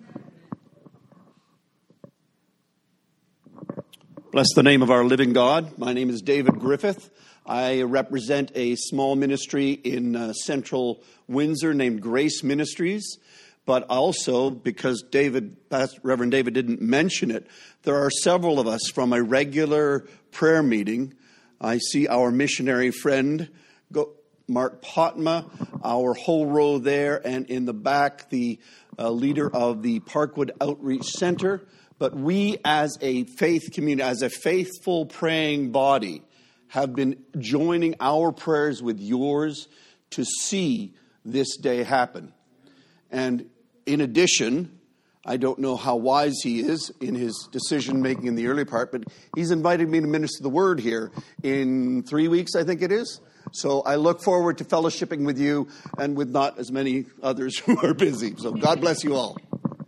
Bless the name of our living God. My name is David Griffith. I represent a small ministry in central Windsor named Grace Ministries. But also, because Reverend David didn't mention it, there are several of us from a regular prayer meeting. I see our missionary friend, Mark Potma, our whole row there, and in the back, the leader of the Parkwood Outreach Center. But we as a faith community, as a faithful praying body, have been joining our prayers with yours to see this day happen. And in addition, I don't know how wise he is in his decision-making in the early part, but he's invited me to minister the word here in 3 weeks, I think it is. So I look forward to fellowshipping with you and with not as many others who are busy. So God bless you all.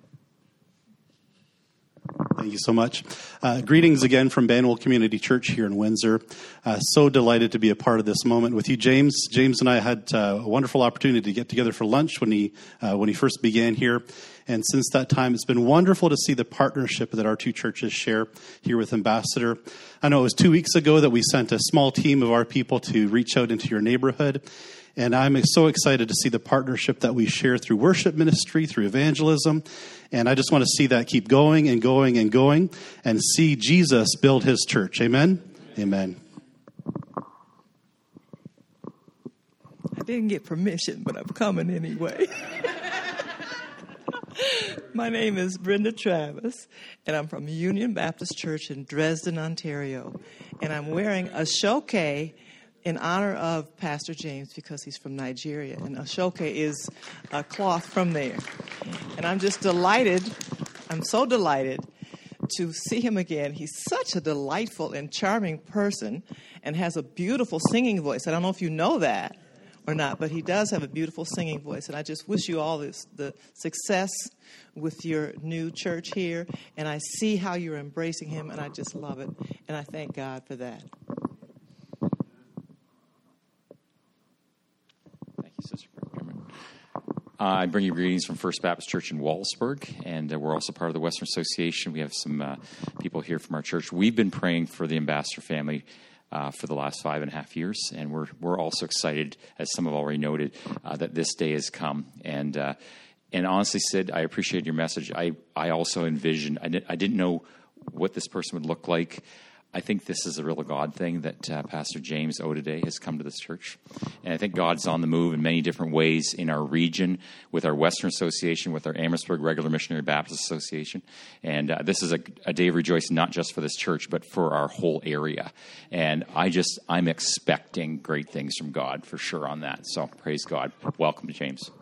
Thank you so much. Greetings again from Banwell Community Church here in Windsor. So delighted to be a part of this moment with you, James. James and I had a wonderful opportunity to get together for lunch when he first began here. And since that time, it's been wonderful to see the partnership that our two churches share here with Ambassador. I know it was 2 weeks ago that we sent a small team of our people to reach out into your neighborhood. And I'm so excited to see the partnership that we share through worship ministry, through evangelism. And I just want to see that keep going and going and going and see Jesus build his church. Amen? Amen. I didn't get permission, but I'm coming anyway. My name is Brenda Travis, and I'm from Union Baptist Church in Dresden, Ontario. And I'm wearing a shoke in honor of Pastor James because he's from Nigeria. And a shoke is a cloth from there. And I'm just delighted, I'm so delighted to see him again. He's such a delightful and charming person and has a beautiful singing voice. I don't know if you know that or not, but he does have a beautiful singing voice. And I just wish you all the success with your new church here. And I see how you're embracing him, and I just love it. And I thank God for that. I bring you greetings from First Baptist Church in Wallsburg, and we're also part of the Western Association. We have some people here from our church. We've been praying for the Ambassador family for the last 5.5 years, and we're also excited, as some have already noted, that this day has come. And honestly, Sid, I appreciate your message. I also envisioned, I didn't know what this person would look like. I think this is a real God thing that Pastor James O'Day has come to this church. And I think God's on the move in many different ways in our region with our Western Association, with our Amherstburg Regular Missionary Baptist Association. And this is a day of rejoicing, not just for this church, but for our whole area. And I'm expecting great things from God for sure on that. So praise God. Welcome to James.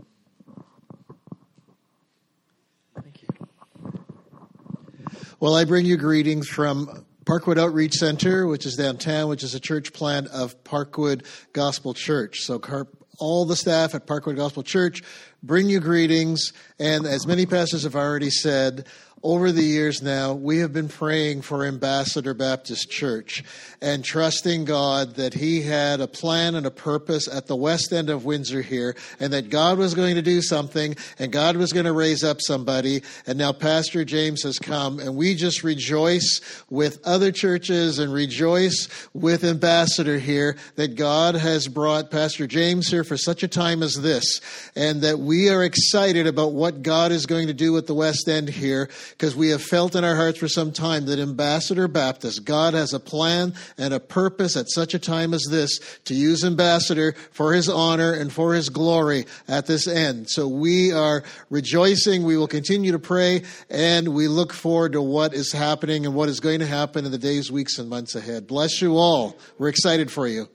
Well, I bring you greetings from Parkwood Outreach Center, which is downtown, which is a church plant of Parkwood Gospel Church. So all the staff at Parkwood Gospel Church bring you greetings. And as many pastors have already said, over the years now, we have been praying for Ambassador Baptist Church and trusting God that he had a plan and a purpose at the west end of Windsor here, and that God was going to do something, and God was going to raise up somebody. And now Pastor James has come, and we just rejoice with other churches and rejoice with Ambassador here that God has brought Pastor James here for such a time as this, and that we are excited about what God is going to do at the west end here, because we have felt in our hearts for some time that Ambassador Baptist, God has a plan and a purpose at such a time as this to use Ambassador for his honor and for his glory at this end. So we are rejoicing. We will continue to pray, and we look forward to what is happening and what is going to happen in the days, weeks, and months ahead. Bless you all. We're excited for you.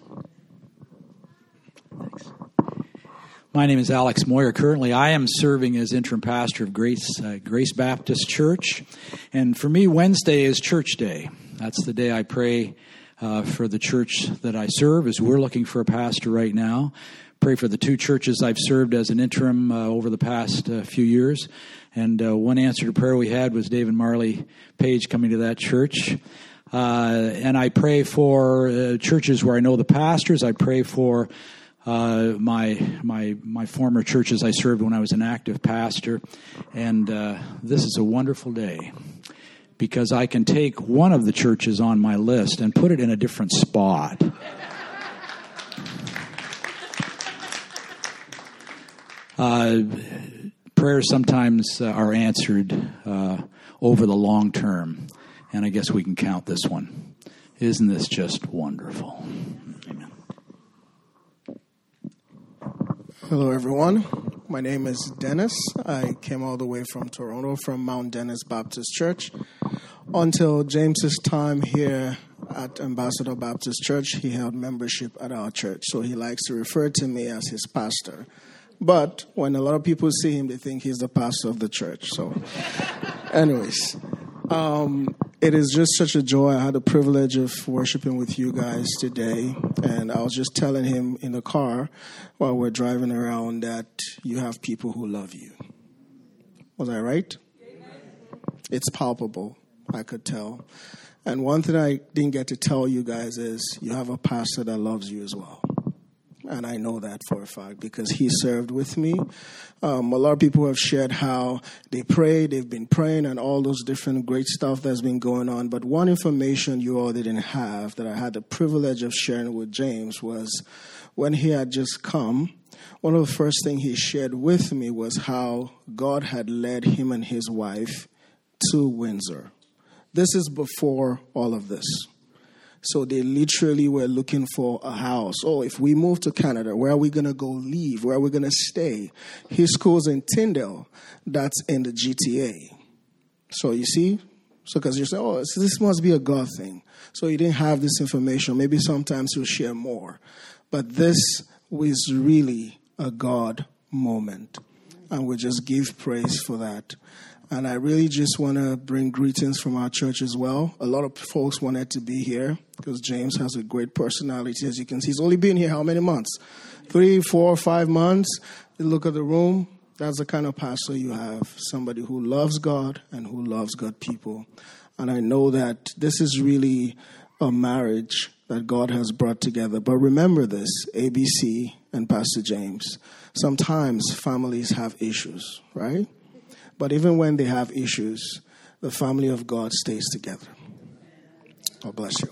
Thanks. My name is Alex Moyer. Currently, I am serving as interim pastor of Grace Baptist Church. And for me, Wednesday is church day. That's the day I pray for the church that I serve, as we're looking for a pastor right now. Pray for the 2 churches I've served as an interim over the past few years. And one answer to prayer we had was Dave and Marley Page coming to that church. And I pray for churches where I know the pastors. I pray for my former churches I served when I was an active pastor. And this is a wonderful day, because I can take one of the churches on my list and put it in a different spot. Prayers sometimes are answered over the long term, and I guess we can count this one. Isn't this just wonderful? Amen. Hello, everyone. My name is Dennis. I came all the way from Toronto, from Mount Dennis Baptist Church. Until James's time here at Ambassador Baptist Church, he held membership at our church, so he likes to refer to me as his pastor. But when a lot of people see him, they think he's the pastor of the church. So, anyways, it is just such a joy. I had the privilege of worshiping with you guys today. And I was just telling him in the car while we're driving around that you have people who love you. Was I right? It's palpable, I could tell. And one thing I didn't get to tell you guys is you have a pastor that loves you as well. And I know that for a fact because he served with me. A lot of people have shared how they prayed, they've been praying, and all those different great stuff that's been going on. But one information you all didn't have that I had the privilege of sharing with James was when he had just come, one of the first things he shared with me was how God had led him and his wife to Windsor. This is before all of this. So they literally were looking for a house. Oh, if we move to Canada, where are we going to go live? Where are we going to stay? His school's in Tyndale. That's in the GTA. So you see? So because you say, oh, this must be a God thing. So he didn't have this information. Maybe sometimes he'll share more. But this was really a God moment. And we just give praise for that. And I really just want to bring greetings from our church as well. A lot of folks wanted to be here because James has a great personality. As you can see, he's only been here how many months? 3, 4, 5 months. You look at the room. That's the kind of pastor you have. Somebody who loves God and who loves God people. And I know that this is really a marriage that God has brought together. But remember this, ABC and Pastor James. Sometimes families have issues, right? But even when they have issues, the family of God stays together. God bless you.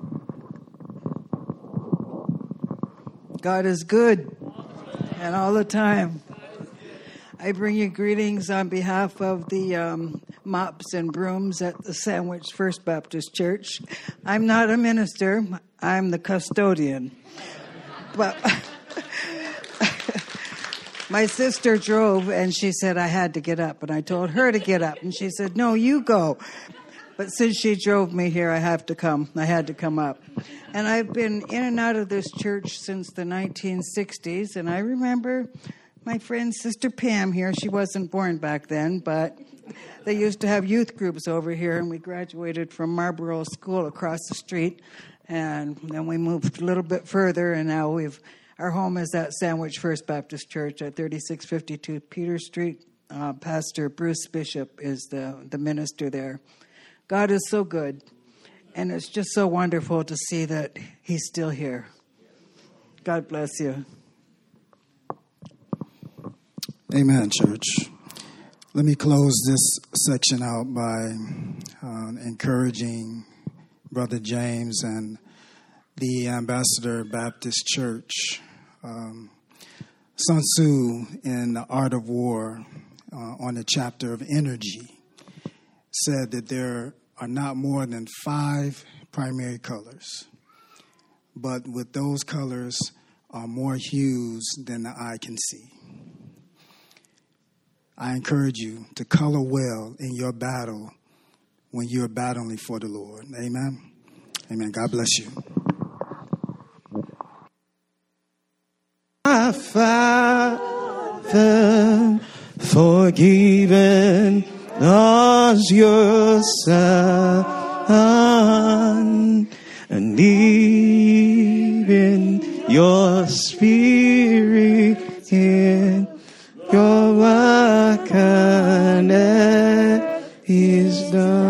God is good, and all the time. I bring you greetings on behalf of the mops and brooms at the Sandwich First Baptist Church. I'm not a minister. I'm the custodian. But my sister drove, and she said I had to get up. And I told her to get up. And she said, no, you go. But since she drove me here, I had to come up. And I've been in and out of this church since the 1960s. And I remember my friend Sister Pam here. She wasn't born back then, but they used to have youth groups over here. And we graduated from Marlborough School across the street. And then we moved a little bit further, and now our home is at Sandwich First Baptist Church at 3652 Peter Street. Pastor Bruce Bishop is the minister there. God is so good, and it's just so wonderful to see that he's still here. God bless you. Amen, church. Let me close this section out by encouraging Brother James and the Ambassador Baptist Church. Sun Tzu in The Art of War, on the chapter of energy, said that there are not more than 5 primary colors, but with those colors are more hues than the eye can see. I encourage you to color well in your battle when you're battling for the Lord. Amen. Amen. God bless you. My Father, forgiven us your Son, and even your spirit in your work is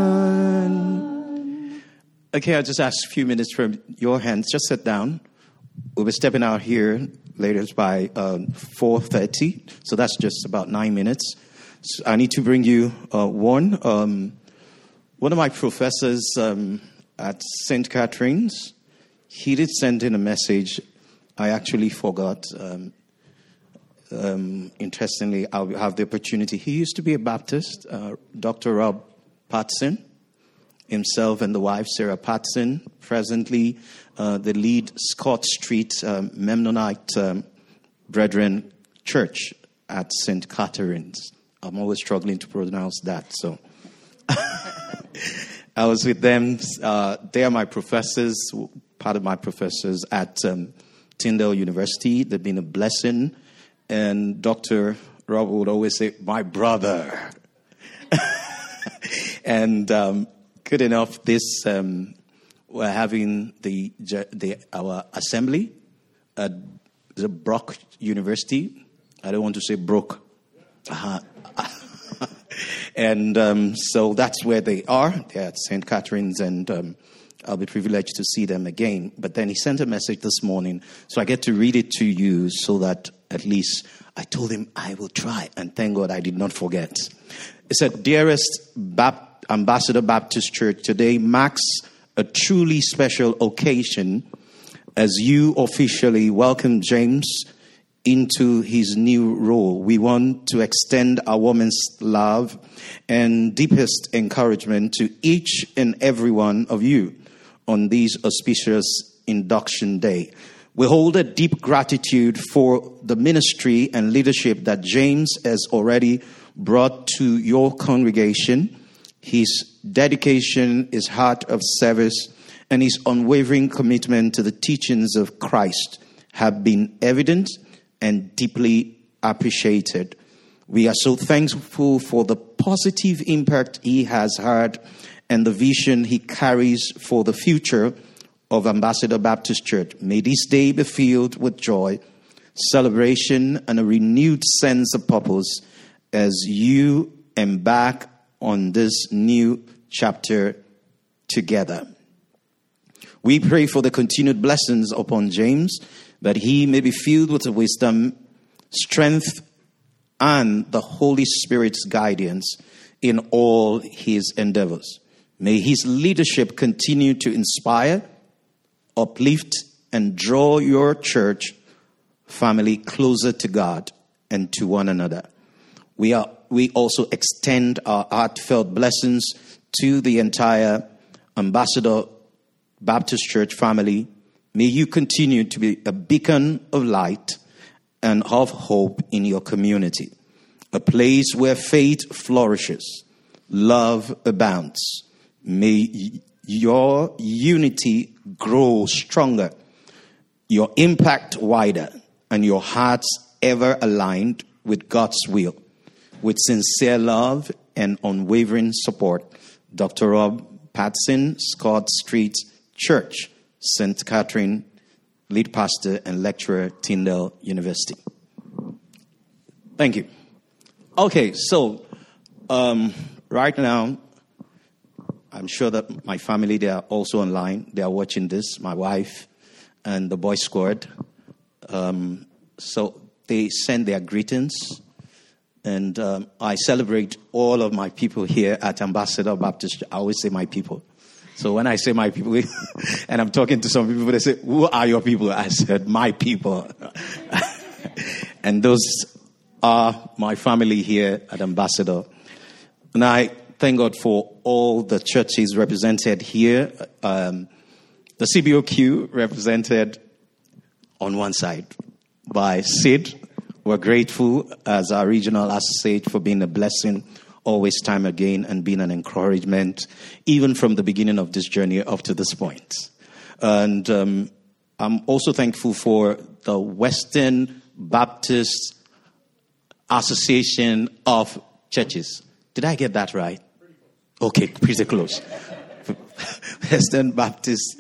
done. Okay, I'll just ask a few minutes from your hands. Just sit down. We'll be stepping out here later by 4:30, so that's just about 9 minutes. So I need to bring you one of my professors at St. Catherine's. He did send in a message. I actually forgot. Interestingly, I'll have the opportunity. He used to be a Baptist, Dr. Rob Patson, himself and the wife, Sarah Patson, presently the lead Scott Street Mennonite Brethren Church at St. Catherine's. I'm always struggling to pronounce that, so I was with them. They are my professors, part of my professors at Tyndale University. They've been a blessing. And Dr. Rob would always say, my brother. And good enough, we're having our assembly at the Brock University. I don't want to say Brook. And so that's where they are. They're at St. Catherine's, and I'll be privileged to see them again. But then he sent a message this morning, so I get to read it to you so that at least I told him I will try. And thank God I did not forget. It said, Dearest Ambassador Baptist Church, today marks a truly special occasion as you officially welcome James into his new role. We want to extend our warmest love and deepest encouragement to each and every one of you on this auspicious induction day. We hold a deep gratitude for the ministry and leadership that James has already brought to your congregation. His dedication, his heart of service, and his unwavering commitment to the teachings of Christ have been evident and deeply appreciated. We are so thankful for the positive impact he has had and the vision he carries for the future of Ambassador Baptist Church. May this day be filled with joy, celebration, and a renewed sense of purpose as you embark on this new chapter together. We pray for the continued blessings upon James, that he may be filled with wisdom, strength, and the Holy Spirit's guidance in all his endeavors. May his leadership continue to inspire, uplift, and draw your church family closer to God and to one another. We also extend our heartfelt blessings to the entire Ambassador Baptist Church family. May you continue to be a beacon of light and of hope in your community, a place where faith flourishes, love abounds. May your unity grow stronger, your impact wider, and your hearts ever aligned with God's will. With sincere love and unwavering support, Dr. Rob Patson, Scott Street Church, St. Catherine, lead pastor and lecturer, Tyndale University. Thank you. Okay, so right now, I'm sure that my family, they are also online. They are watching this, my wife and the boy squad. So they send their greetings. And I celebrate all of my people here at Ambassador Baptist. I always say my people. So when I say my people, and I'm talking to some people, they say, who are your people? I said, my people. And those are my family here at Ambassador. And I thank God for all the churches represented here. The CBOQ represented on one side by Sid. We're grateful as our regional associate for being a blessing always, time again, and being an encouragement, even from the beginning of this journey up to this point. And I'm also thankful for the Western Baptist Association of Churches. Did I get that right? Okay, pretty close. Western Baptist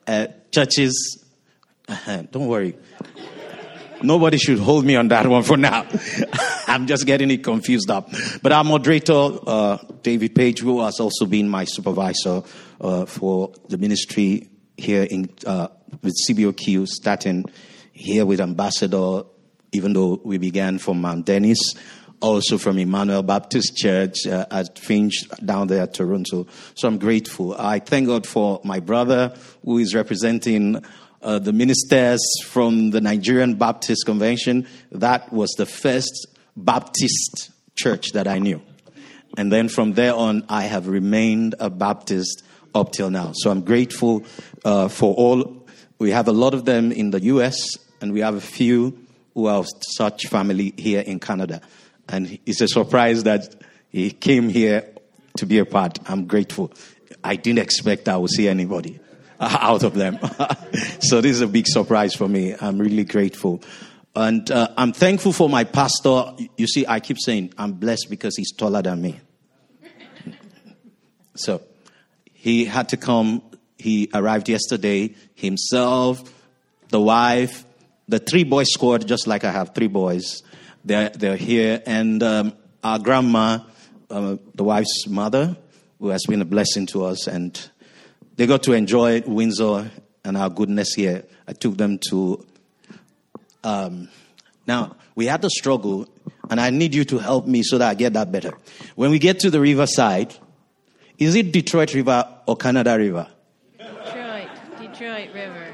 churches. Don't worry. Nobody should hold me on that one for now. I'm just getting it confused up. But our moderator, David Page, who has also been my supervisor for the ministry here in with CBOQ, starting here with Ambassador, even though we began from Mount Dennis, also from Emmanuel Baptist Church at Finch down there at Toronto. So I'm grateful. I thank God for my brother who is representing the ministers from the Nigerian Baptist Convention. That was the first Baptist church that I knew. And then from there on, I have remained a Baptist up till now. So I'm grateful for all. We have a lot of them in the U.S., and we have a few who are such family here in Canada. And it's a surprise that he came here to be a part. I'm grateful. I didn't expect I would see anybody out of them. So this is a big surprise for me. I'm really grateful. And I'm thankful for my pastor. You see, I keep saying I'm blessed because he's taller than me. So he had to come. He arrived yesterday himself, the wife, the 3 boys squad, just like I have 3 boys. They're here. And our grandma, the wife's mother, who has been a blessing to us. And they got to enjoy Windsor and our goodness here. I took them to... now, we had to struggle, and I need you to help me so that I get that better. When we get to the riverside, is it Detroit River or Canada River? Detroit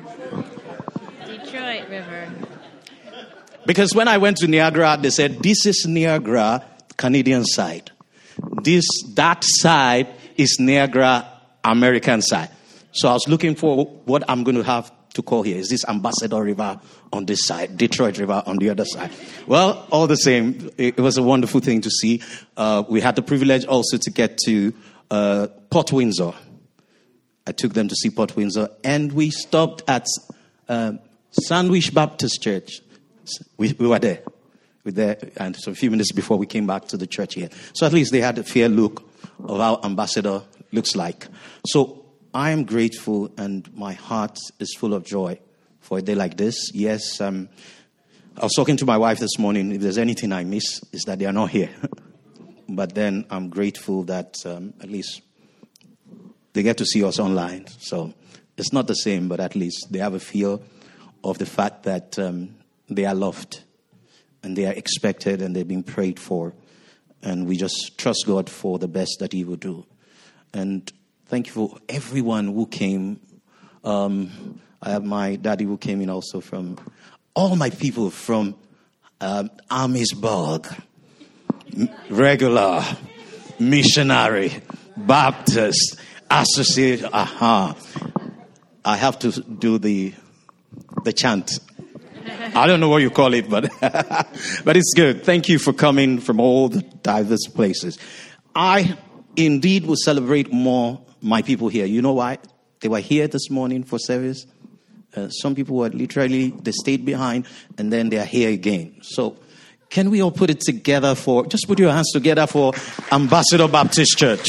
River. Because when I went to Niagara, they said, this is Niagara, Canadian side. That side is Niagara, American side. So I was looking for what I'm going to have to call here. Is this Ambassador River on this side, Detroit River on the other side? Well, all the same, it was a wonderful thing to see. We had the privilege also to get to Port Windsor. I took them to see Port Windsor, and we stopped at Sandwich Baptist Church. We were there. And so a few minutes before we came back to the church here. So at least they had a fair look of how Ambassador looks like. So I am grateful, and my heart is full of joy for a day like this. Yes, I was talking to my wife this morning. If there's anything I miss, is that they are not here. But then I'm grateful that at least they get to see us online. So it's not the same, but at least they have a feel of the fact that they are loved and they are expected and they're being prayed for. And we just trust God for the best that He will do. And thank you for everyone who came. I have my daddy who came in also from, all my people from Amisburg, regular, missionary, Baptist, associate. I have to do the chant. I don't know what you call it, but but it's good. Thank you for coming from all the diverse places. I indeed will celebrate more my people here. You know why? They were here this morning for service. Some people were literally, they stayed behind, and then they are here again. So can we all put it together just put your hands together for Ambassador Baptist Church.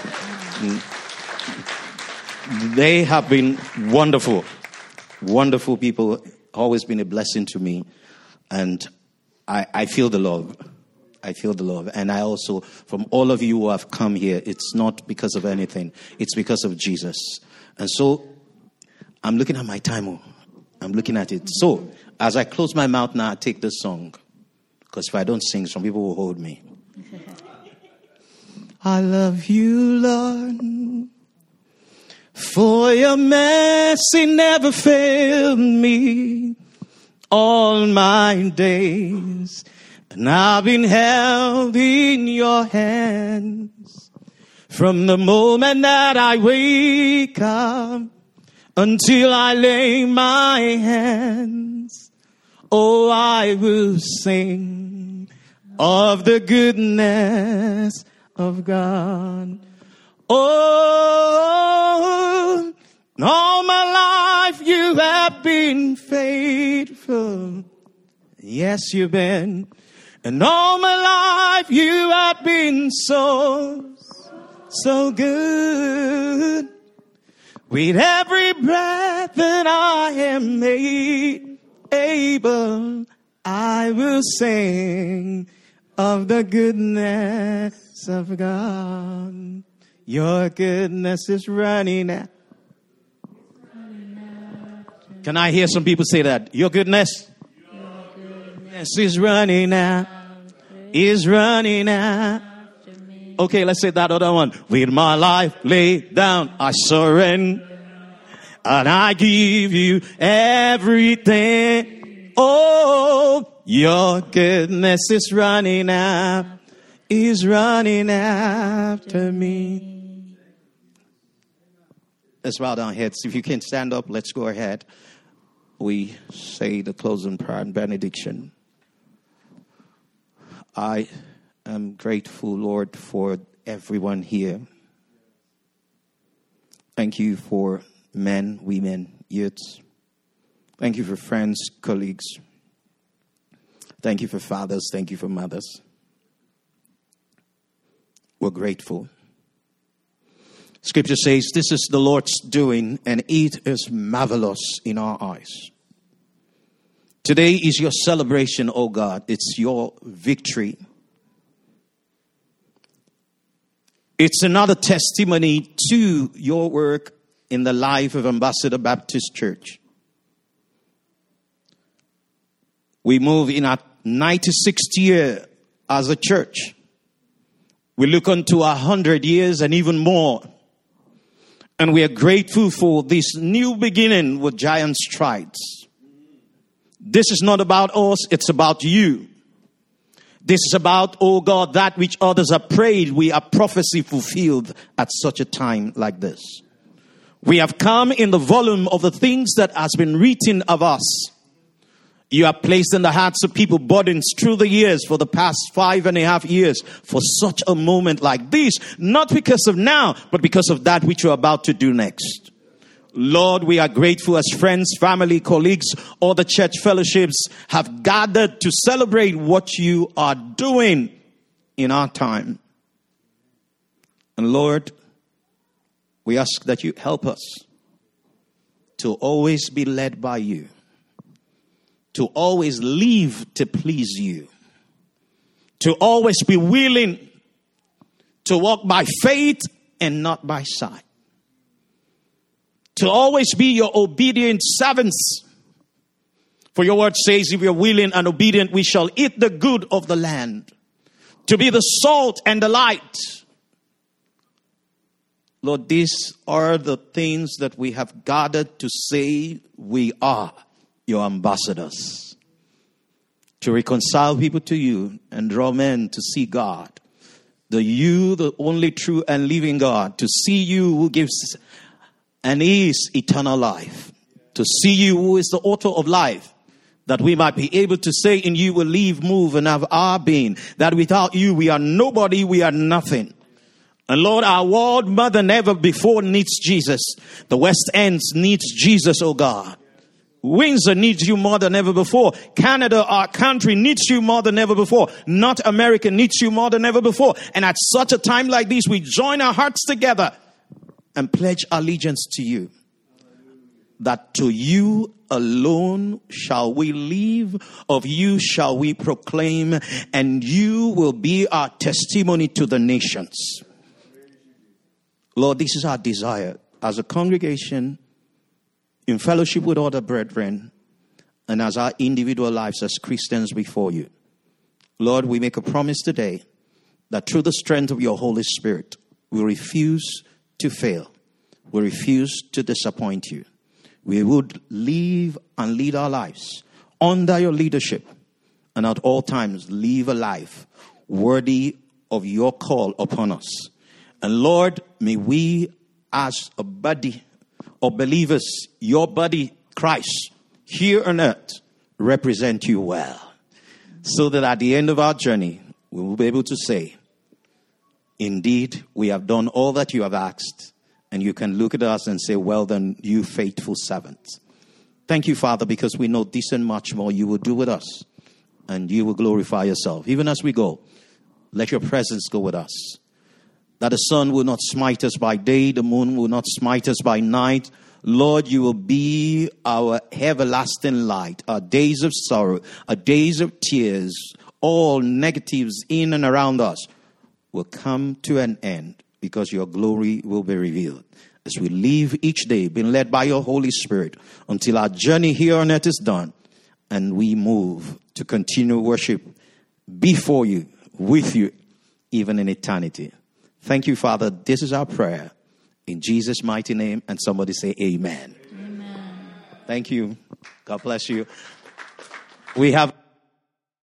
They have been wonderful, wonderful people, always been a blessing to me. And I feel the love. I feel the love. And I also, from all of you who have come here, it's not because of anything. It's because of Jesus. And so, I'm looking at my time. I'm looking at it. So, as I close my mouth now, I take this song. Because if I don't sing, some people will hold me. I love you, Lord, for your mercy never failed me all my days. And I've been held in your hands from the moment that I wake up until I lay my hands. Oh, I will sing of the goodness of God. Oh, all my life you have been faithful. Yes, you've been. And all my life you have been so good. With every breath that I am able, I will sing of the goodness of God. Your goodness is running out. Can I hear some people say that? Your goodness is running out. Is running out. Okay, let's say that other one. With my life laid down, I surrender. And I give you everything. Oh, your goodness is running out. Is running after me. Let's bow down heads. If you can stand up, let's go ahead. We say the closing prayer and benediction. I am grateful, Lord, for everyone here. Thank you for men, women, youths. Thank you for friends, colleagues. Thank you for fathers. Thank you for mothers. We're grateful. Scripture says, this is the Lord's doing, and it is marvelous in our eyes. Today is your celebration, oh God. It's your victory. It's another testimony to your work in the life of Ambassador Baptist Church. We move in our 96th year as a church. We look unto 100 years and even more. And we are grateful for this new beginning with giant strides. This is not about us, it's about you. This is about, oh God, that which others have prayed, we are prophecy fulfilled at such a time like this. We have come in the volume of the things that has been written of us. You have placed in the hearts of people burdens through the years for the past 5.5 years for such a moment like this. Not because of now, but because of that which you're about to do next. Lord, we are grateful as friends, family, colleagues, all the church fellowships have gathered to celebrate what you are doing in our time. And Lord, we ask that you help us to always be led by you. To always live to please you. To always be willing to walk by faith and not by sight. To always be your obedient servants. For your word says, if we are willing and obedient, we shall eat the good of the land. To be the salt and the light. Lord, these are the things that we have gathered to say we are your ambassadors. To reconcile people to you and draw men to see God. The only true and living God. To see you who gives and is eternal life. To see you who is the author of life. That we might be able to say in you we live, move, and have our being. That without you we are nobody, we are nothing. And Lord, our world more than ever before needs Jesus. The West Ends needs Jesus, oh God. Windsor needs you more than ever before. Canada, our country, needs you more than ever before. North America needs you more than ever before. And at such a time like this, we join our hearts together and pledge allegiance to you. That to you alone shall we live, of you shall we proclaim, and you will be our testimony to the nations. Lord, this is our desire as a congregation, in fellowship with other brethren, and as our individual lives as Christians before you. Lord, we make a promise today that through the strength of your Holy Spirit, we refuse to fail. We refuse to disappoint you. We would live and lead our lives under your leadership, and at all times live a life worthy of your call upon us. And Lord, may we as a body of believers, your body, Christ, here on earth, represent you well. So that at the end of our journey, we will be able to say, indeed, we have done all that you have asked. And you can look at us and say, well done, you faithful servant. Thank you, Father, because we know this and much more you will do with us. And you will glorify yourself. Even as we go, let your presence go with us. that the sun will not smite us by day, the moon will not smite us by night. Lord, you will be our everlasting light. Our days of sorrow, our days of tears, all negatives in and around us will come to an end because your glory will be revealed. As we live each day, being led by your Holy Spirit, until our journey here on earth is done, and we move to continue worship before you, with you, even in eternity. Thank you, Father. This is our prayer. In Jesus' mighty name. And somebody say amen. Amen. Thank you. God bless you. We have